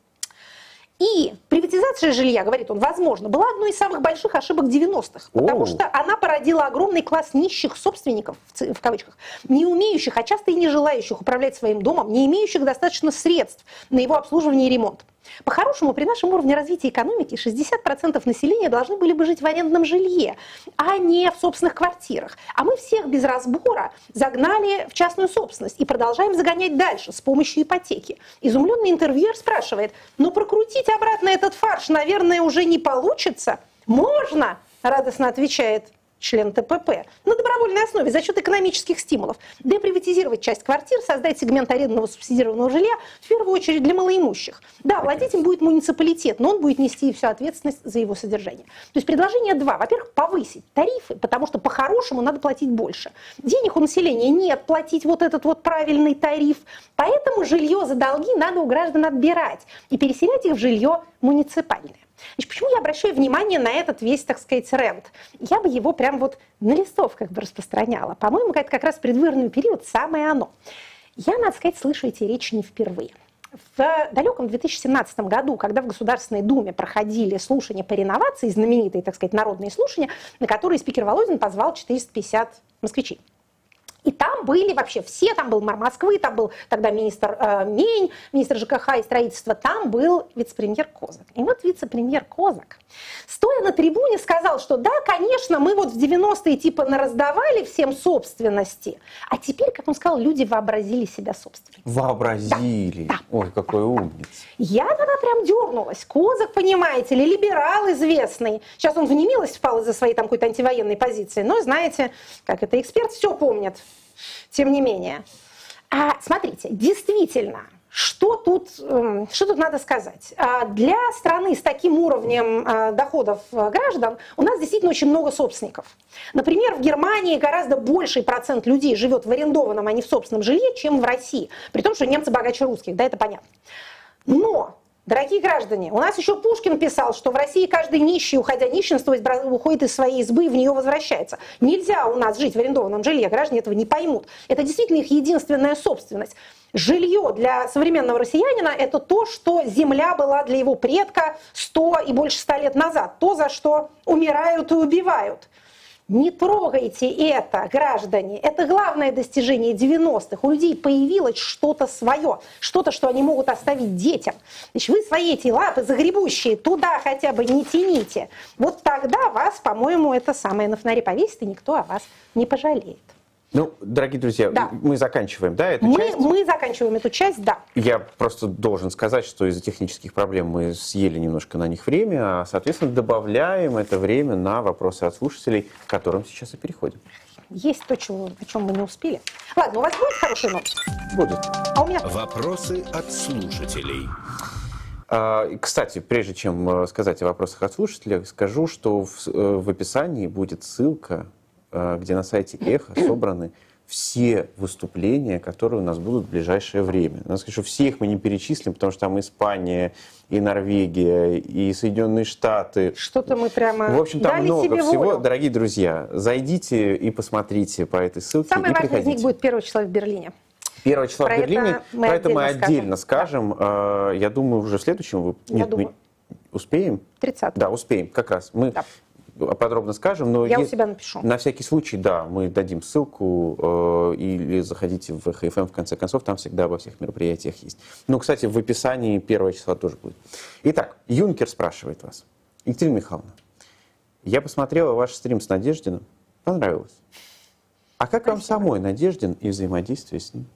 И приватизация жилья, говорит он, возможно, была одной из самых больших ошибок девяностых, потому что она породила огромный класс нищих собственников, в кавычках, не умеющих, а часто и не желающих управлять своим домом, не имеющих достаточно средств на его обслуживание и ремонт. По-хорошему, при нашем уровне развития экономики шестьдесят процентов населения должны были бы жить в арендном жилье, а не в собственных квартирах. А мы всех без разбора загнали в частную собственность и продолжаем загонять дальше с помощью ипотеки. Изумленный интервьюер спрашивает, но прокрутить обратно этот фарш, наверное, уже не получится? Можно, радостно отвечает член ТПП, на добровольной основе за счет экономических стимулов. Деприватизировать часть квартир, создать сегмент арендного субсидированного жилья, в первую очередь для малоимущих. Да, владеть им будет муниципалитет, но он будет нести всю ответственность за его содержание. То есть предложение два. Во-первых, повысить тарифы, потому что по-хорошему надо платить больше. Денег у населения нет, платить вот этот вот правильный тариф. Поэтому жилье за долги надо у граждан отбирать и переселять их в жилье муниципальное. Значит, почему я обращаю внимание на этот весь, так сказать, рент? Я бы его прям вот на листовках бы распространяла. По-моему, это как раз предвыборный период самое оно. Я, надо сказать, слышу эти речи не впервые. В далеком две тысячи семнадцатом году, когда в Государственной Думе проходили слушания по реновации, знаменитые, так сказать, народные слушания, на которые спикер Володин позвал четыреста пятьдесят москвичей. И там были вообще все, там был мэр Москвы, там был тогда министр э, Мень, министр ЖКХ и строительства, там был вице-премьер Козак. И вот вице-премьер Козак, стоя на трибуне, сказал, что да, конечно, мы вот в девяностые типа нараздавали всем собственности, а теперь, как он сказал, люди вообразили себя собственниками. Вообразили. Да, Ой, да, какой да. умница. Я тогда прям дернулась. Козак, понимаете ли, либерал известный. Сейчас он в немилость впал из-за своей там какой-то антивоенной позиции. Но, знаете, как это, эксперт все помнит. Тем не менее. А, смотрите, действительно, что тут, что тут надо сказать? Для страны с таким уровнем доходов граждан у нас действительно очень много собственников. Например, в Германии гораздо больший процент людей живет в арендованном, а не в собственном жилье, чем в России. При том, что немцы богаче русских, да, это понятно. Но... Дорогие граждане, у нас еще Пушкин писал, что в России каждый нищий, уходя нищенствовать, уходит из своей избы и в нее возвращается. Нельзя у нас жить в арендованном жилье, граждане этого не поймут. Это действительно их единственная собственность. Жилье для современного россиянина – это то, что земля была для его предка сто и больше ста лет назад. То, за что умирают и убивают. Не трогайте это, граждане. Это главное достижение девяностых. У людей появилось что-то свое, что-то, что они могут оставить детям. Значит, вы свои эти лапы загребущие туда хотя бы не тяните. Вот тогда вас, по-моему, это самое на фонаре повесит, и никто о вас не пожалеет. Ну, дорогие друзья, да. мы заканчиваем, да, эту мы, часть? Мы заканчиваем эту часть, да. Я просто должен сказать, что из-за технических проблем мы съели немножко на них время, а, соответственно, добавляем это время на вопросы от слушателей, к которым сейчас и переходим. Есть то, чего, о чем мы не успели. Ладно, у вас будет хорошая новость? Будет. А у меня... Вопросы от слушателей. Кстати, прежде чем сказать о вопросах от слушателей, скажу, что в, в описании будет ссылка, где на сайте Эхо собраны все выступления, которые у нас будут в ближайшее время. Надо сказать, что все их мы не перечислим, потому что там Испания, и Норвегия, и Соединенные Штаты. Что-то мы прямо В общем, там дали много себе всего. волю. Дорогие друзья, зайдите и посмотрите по этой ссылке. Самое и важное приходите. из них будет первого числа в Берлине. Первого числа Про в Берлине. это мы Про это мы отдельно отдельно скажем. Да. Я думаю, уже в следующем выпуске. Я думаю. Успеем? тридцатого. Да, успеем, как раз. Мы Да. подробно скажем. Но Я е... у себя напишу. На всякий случай, да, мы дадим ссылку э, или заходите в Эхо эф эм, в конце концов, там всегда обо всех мероприятиях есть. Ну, кстати, в описании первого числа тоже будет. Итак, Юнкер спрашивает вас. Екатерина Михайловна, я посмотрела ваш стрим с Надеждиным, понравилось. А как Спасибо. вам самой Надеждин и взаимодействие с ним?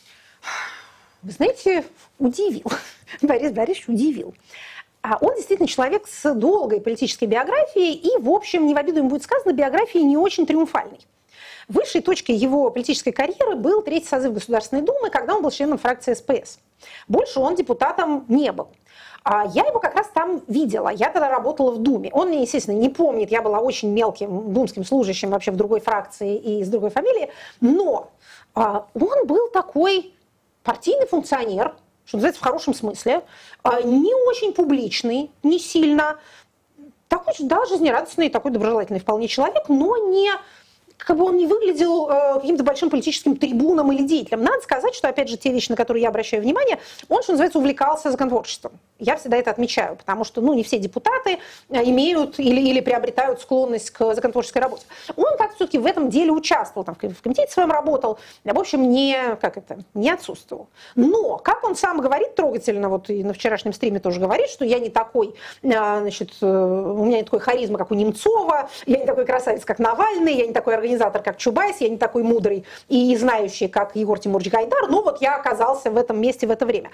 Вы знаете, удивил. Борис Борисович удивил. Он действительно человек с долгой политической биографией и, в общем, не в обиду ему будет сказано, биографией не очень триумфальной. Высшей точкой его политической карьеры был третий созыв Государственной Думы, когда он был членом фракции эс пэ эс. Больше он депутатом не был. Я его как раз там видела. Я тогда работала в Думе. Он меня, естественно, не помнит. Я была очень мелким думским служащим вообще в другой фракции и с другой фамилией. Но он был такой партийный функционер, что называется, в хорошем смысле, не очень публичный, не сильно, такой, да, жизнерадостный, такой доброжелательный вполне человек, но не, как бы он не выглядел э, каким-то большим политическим трибуном или деятелем. Надо сказать, что, опять же, те вещи, на которые я обращаю внимание, он, что называется, увлекался законотворчеством. Я всегда это отмечаю, потому что, ну, не все депутаты имеют или, или приобретают склонность к законотворческой работе. Он как-то все-таки в этом деле участвовал, там, в комитете своем работал, в общем, не, как это, не отсутствовал. Но, как он сам говорит трогательно, вот и на вчерашнем стриме тоже говорит, что я не такой, значит, у меня не такой харизма, как у Немцова, я не такой красавец, как Навальный, я не такой организатор, как Чубайс, я не такой мудрый и знающий, как Егор Тимурович Гайдар, но вот я оказался в этом месте в это время.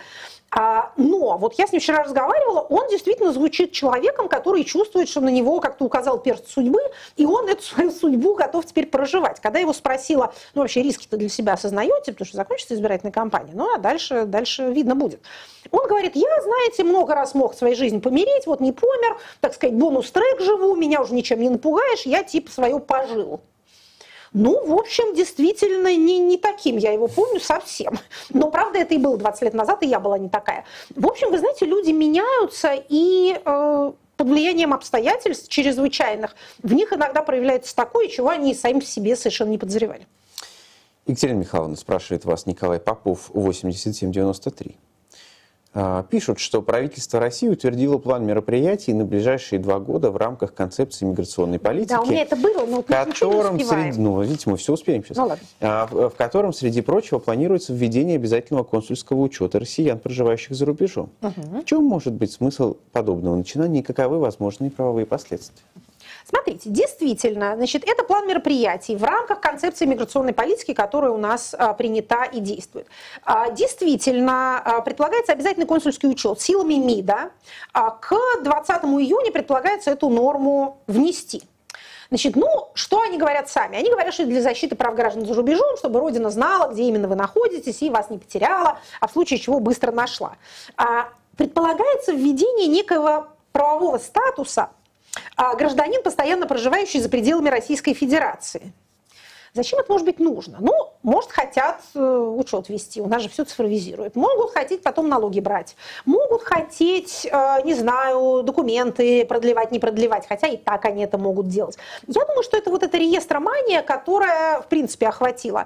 Но вот я с ним вчера разговаривала, он действительно звучит человеком, который чувствует, что на него как-то указал перст судьбы, и он эту свою судьбу готов теперь проживать. Когда я его спросила, ну вообще риски-то для себя осознаете, потому что закончится избирательная кампания, ну а дальше, дальше видно будет. Он говорит, я, знаете, много раз мог в своей жизни помереть, вот не помер, так сказать, бонус-трек живу, меня уже ничем не напугаешь, я типа свое пожил. Ну, в общем, действительно, не, не таким я его помню совсем. Но, правда, это и было двадцать лет назад, и я была не такая. В общем, вы знаете, люди меняются, и э, под влиянием обстоятельств чрезвычайных в них иногда проявляется такое, чего они сами в себе совершенно не подозревали. Екатерина Михайловна, спрашивает вас Николай Попов, восемьдесят семь девяносто три. Пишут, что правительство России утвердило план мероприятий на ближайшие два года в рамках концепции миграционной политики. Да, у меня это было, но мы ничего не успеваем. Среди, ну, видите, мы все успеем сейчас. Ну, ладно. В, в котором, среди прочего, планируется введение обязательного консульского учета россиян, проживающих за рубежом. Угу. В чем может быть смысл подобного начинания и каковы возможные правовые последствия? Смотрите, действительно, значит, это план мероприятий в рамках концепции миграционной политики, которая у нас а, принята и действует. А, действительно, а, предполагается обязательный консульский учет силами МИДа. А, к двадцатому июня предполагается эту норму внести. Значит, ну, что они говорят сами? Они говорят, что это для защиты прав граждан за рубежом, чтобы Родина знала, где именно вы находитесь, и вас не потеряла, а в случае чего быстро нашла. А, предполагается введение некого правового статуса гражданин, постоянно проживающий за пределами Российской Федерации. Зачем это может быть нужно? Ну, может, хотят учет вести, у нас же все цифровизирует. Могут хотеть потом налоги брать. Могут хотеть, не знаю, документы продлевать, не продлевать, хотя и так они это могут делать. Я думаю, что это вот эта реестромания, которая, в принципе, охватила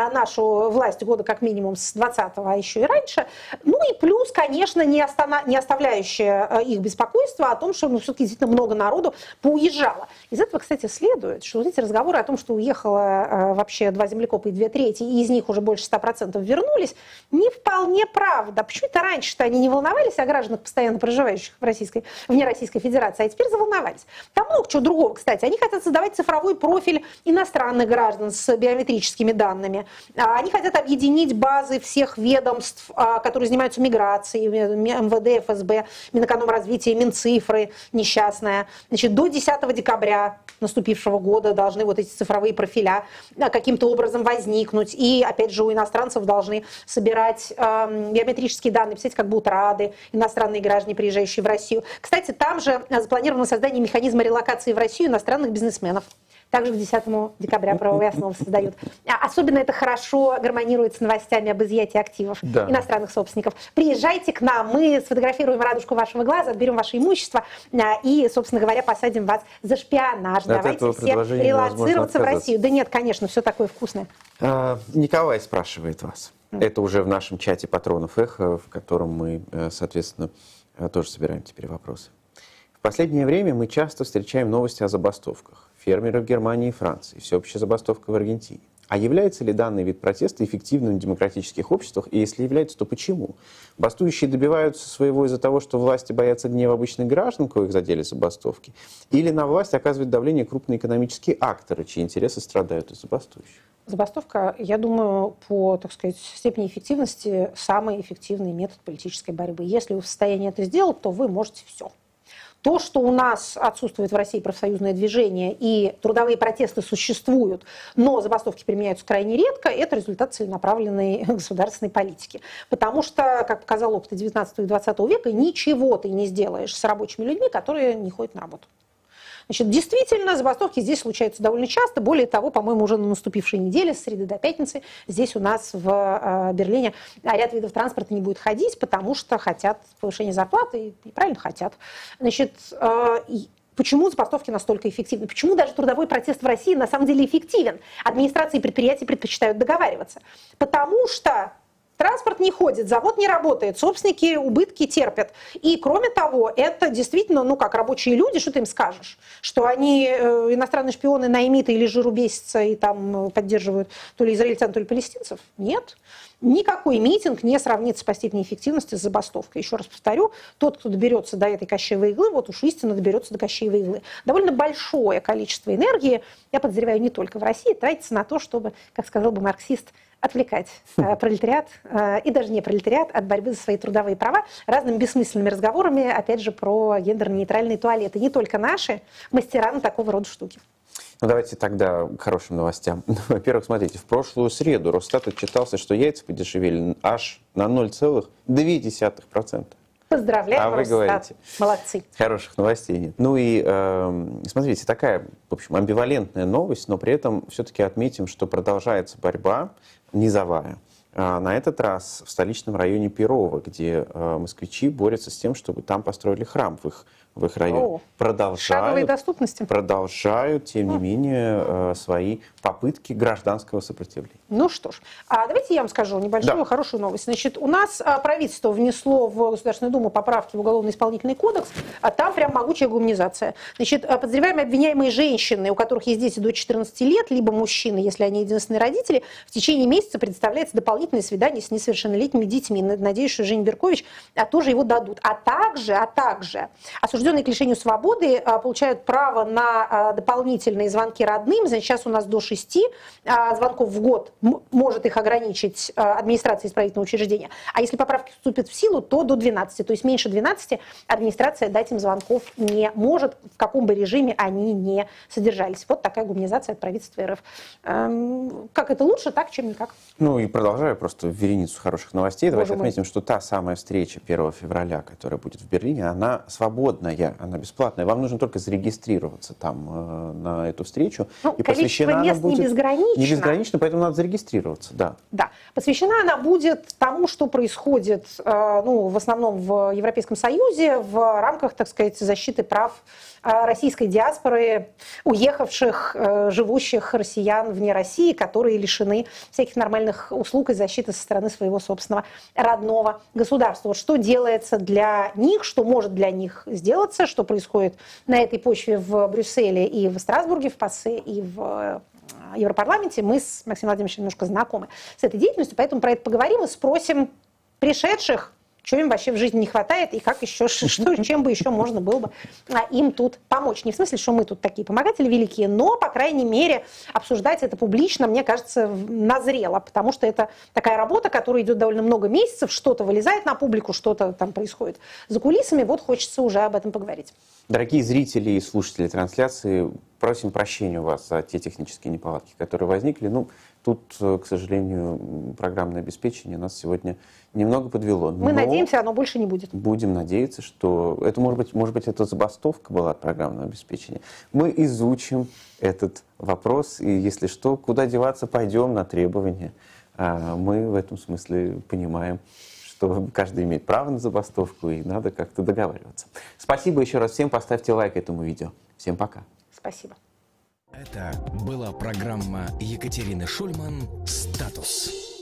нашу власть года как минимум с двадцатого, а еще и раньше. Ну и плюс, конечно, не, остана... не оставляющее их беспокойство о том, что ну, все-таки действительно много народу поуезжало. Из этого, кстати, следует, что вот эти разговоры о том, что уехало вообще два землекопа и две трети, и из них уже больше ста процентов вернулись, не вполне правда. Почему-то раньше-то они не волновались о гражданах, постоянно проживающих в Российской, вне Российской Федерации, а теперь заволновались. Там много чего другого, кстати. Они хотят создавать цифровой профиль иностранных граждан с биометрическими данными. Они хотят объединить базы всех ведомств, которые занимаются миграцией, эм вэ дэ, эф эс бэ, Минэкономразвития, Минцифры, несчастная. Значит, до десятого декабря наступившего года должны вот эти цифровые профиля каким-то образом возникнуть. И, опять же, у иностранцев должны собирать э, биометрические данные, писать, как будут рады иностранные граждане, приезжающие в Россию. Кстати, там же запланировано создание механизма релокации в Россию иностранных бизнесменов. Также к десятому декабря правовые основы создают. Особенно это хорошо гармонирует с новостями об изъятии активов да. иностранных собственников. Приезжайте к нам, мы сфотографируем радужку вашего глаза, отберем ваше имущество и, собственно говоря, посадим вас за шпионаж. От Давайте все релоцироваться в Россию. Да нет, конечно, все такое вкусное. А, Николай спрашивает вас. Mm. Это уже в нашем чате патронов Эхо, в котором мы, соответственно, тоже собираем теперь вопросы. В последнее время мы часто встречаем новости о забастовках фермеров в Германии и Франции, всеобщая забастовка в Аргентине. А является ли данный вид протеста эффективным в демократических обществах? И если является, то почему? Бастующие добиваются своего из-за того, что власти боятся гнева обычных граждан, коих задели забастовки? Или на власть оказывают давление крупные экономические акторы, чьи интересы страдают из забастующих? Забастовка, я думаю, по, так сказать, степени эффективности самый эффективный метод политической борьбы. Если вы в состоянии это сделать, то вы можете все. То, что у нас отсутствует в России профсоюзное движение и трудовые протесты существуют, но забастовки применяются крайне редко, это результат целенаправленной государственной политики. Потому что, как показал опыт девятнадцатого и двадцатого века, ничего ты не сделаешь с рабочими людьми, которые не ходят на работу. Значит, действительно, забастовки здесь случаются довольно часто. Более того, по-моему, уже на наступившей неделе, с среды до пятницы, здесь у нас в э, Берлине ряд видов транспорта не будет ходить, потому что хотят повышения зарплаты, и правильно хотят. Значит, э, Почему забастовки настолько эффективны? Почему даже трудовой протест в России на самом деле эффективен? Администрации и предприятия предпочитают договариваться. Потому что транспорт не ходит, завод не работает, собственники убытки терпят. И кроме того, это действительно, ну как рабочие люди, что ты им скажешь? Что они э, иностранные шпионы, наймиты или жирубесятся и там поддерживают то ли израильтян, то ли палестинцев? Нет. Никакой митинг не сравнится по степени эффективности с забастовкой. Еще раз повторю, тот, кто доберется до этой Кощеевой иглы, вот уж истинно доберется до Кощеевой иглы. Довольно большое количество энергии, я подозреваю, не только в России, тратится на то, чтобы, как сказал бы марксист, отвлекать э, пролетариат э, и даже не пролетариат от борьбы за свои трудовые права разными бессмысленными разговорами, опять же, про гендерно-нейтральные туалеты. Не только наши мастера на такого рода штуки. Ну, давайте тогда к хорошим новостям. Во-первых, смотрите, в прошлую среду Росстат отчитался, что яйца подешевели аж на ноль целых две десятых процента. Поздравляем, а вы Росстат. Говорите, молодцы. Хороших новостей нет. Ну и, э, смотрите, такая, в общем, амбивалентная новость, но при этом все-таки отметим, что продолжается борьба низовая. А на этот раз в столичном районе Перово, где э, москвичи борются с тем, чтобы там построили храм в их, в их районе. О, продолжают, шаговой доступности. Продолжают, тем не менее, э, свои попытки гражданского сопротивления. Ну что ж, а давайте я вам скажу небольшую да. хорошую новость. Значит, у нас а, правительство внесло в Государственную Думу поправки в Уголовно-исполнительный кодекс, а там прям могучая гуманизация. Значит, подозреваемые обвиняемые женщины, у которых есть дети до четырнадцати лет, либо мужчины, если они единственные родители, в течение месяца представляется дополнительное свидание с несовершеннолетними детьми. Надеюсь, что Женя Беркович а, тоже его дадут. А также, а также осужденные к лишению свободы а, получают право на а, дополнительные звонки родным. Значит, сейчас у нас до шести а, звонков в год может их ограничить администрация исправительного учреждения. А если поправки вступят в силу, то до двенадцати. То есть меньше двенадцати администрация дать им звонков не может, в каком бы режиме они не содержались. Вот такая гуманизация от правительства эр эф. Эм, как это лучше, так, чем никак. Ну и продолжаю просто вереницу хороших новостей. Давайте Боже отметим, мой. что та самая встреча первого февраля, которая будет в Берлине, она свободная, она бесплатная. Вам нужно только зарегистрироваться там э, на эту встречу. Ну, и количество мест будет не безгранично. Не безгранично, поэтому надо зарегистрироваться. зарегистрироваться, да. Да. Посвящена она будет тому, что происходит, ну, в основном в Европейском Союзе в рамках, так сказать, защиты прав российской диаспоры, уехавших, живущих россиян вне России, которые лишены всяких нормальных услуг и защиты со стороны своего собственного родного государства. Вот что делается для них, что может для них сделаться, что происходит на этой почве в Брюсселе и в Страсбурге, в ПАСЕ и в Европарламенте, мы с Максимом Владимировичем немножко знакомы с этой деятельностью, поэтому про это поговорим и спросим пришедших, что им вообще в жизни не хватает и как еще, что, чем бы еще можно было бы им тут помочь. Не в смысле, что мы тут такие помогатели великие, но, по крайней мере, обсуждать это публично, мне кажется, назрело, потому что это такая работа, которая идет довольно много месяцев, что-то вылезает на публику, что-то там происходит за кулисами, вот хочется уже об этом поговорить. Дорогие зрители и слушатели трансляции, просим прощения у вас за те технические неполадки, которые возникли. Ну, тут, к сожалению, программное обеспечение нас сегодня немного подвело. Мы надеемся, оно больше не будет. Будем надеяться, что это, может быть, может быть, это забастовка была от программного обеспечения. Мы изучим этот вопрос, и если что, куда деваться, пойдем на требования. Мы в этом смысле понимаем, что каждый имеет право на забастовку, и надо как-то договариваться. Спасибо еще раз всем, поставьте лайк этому видео. Всем пока. Спасибо. Это была программа Екатерины Шульман «Статус».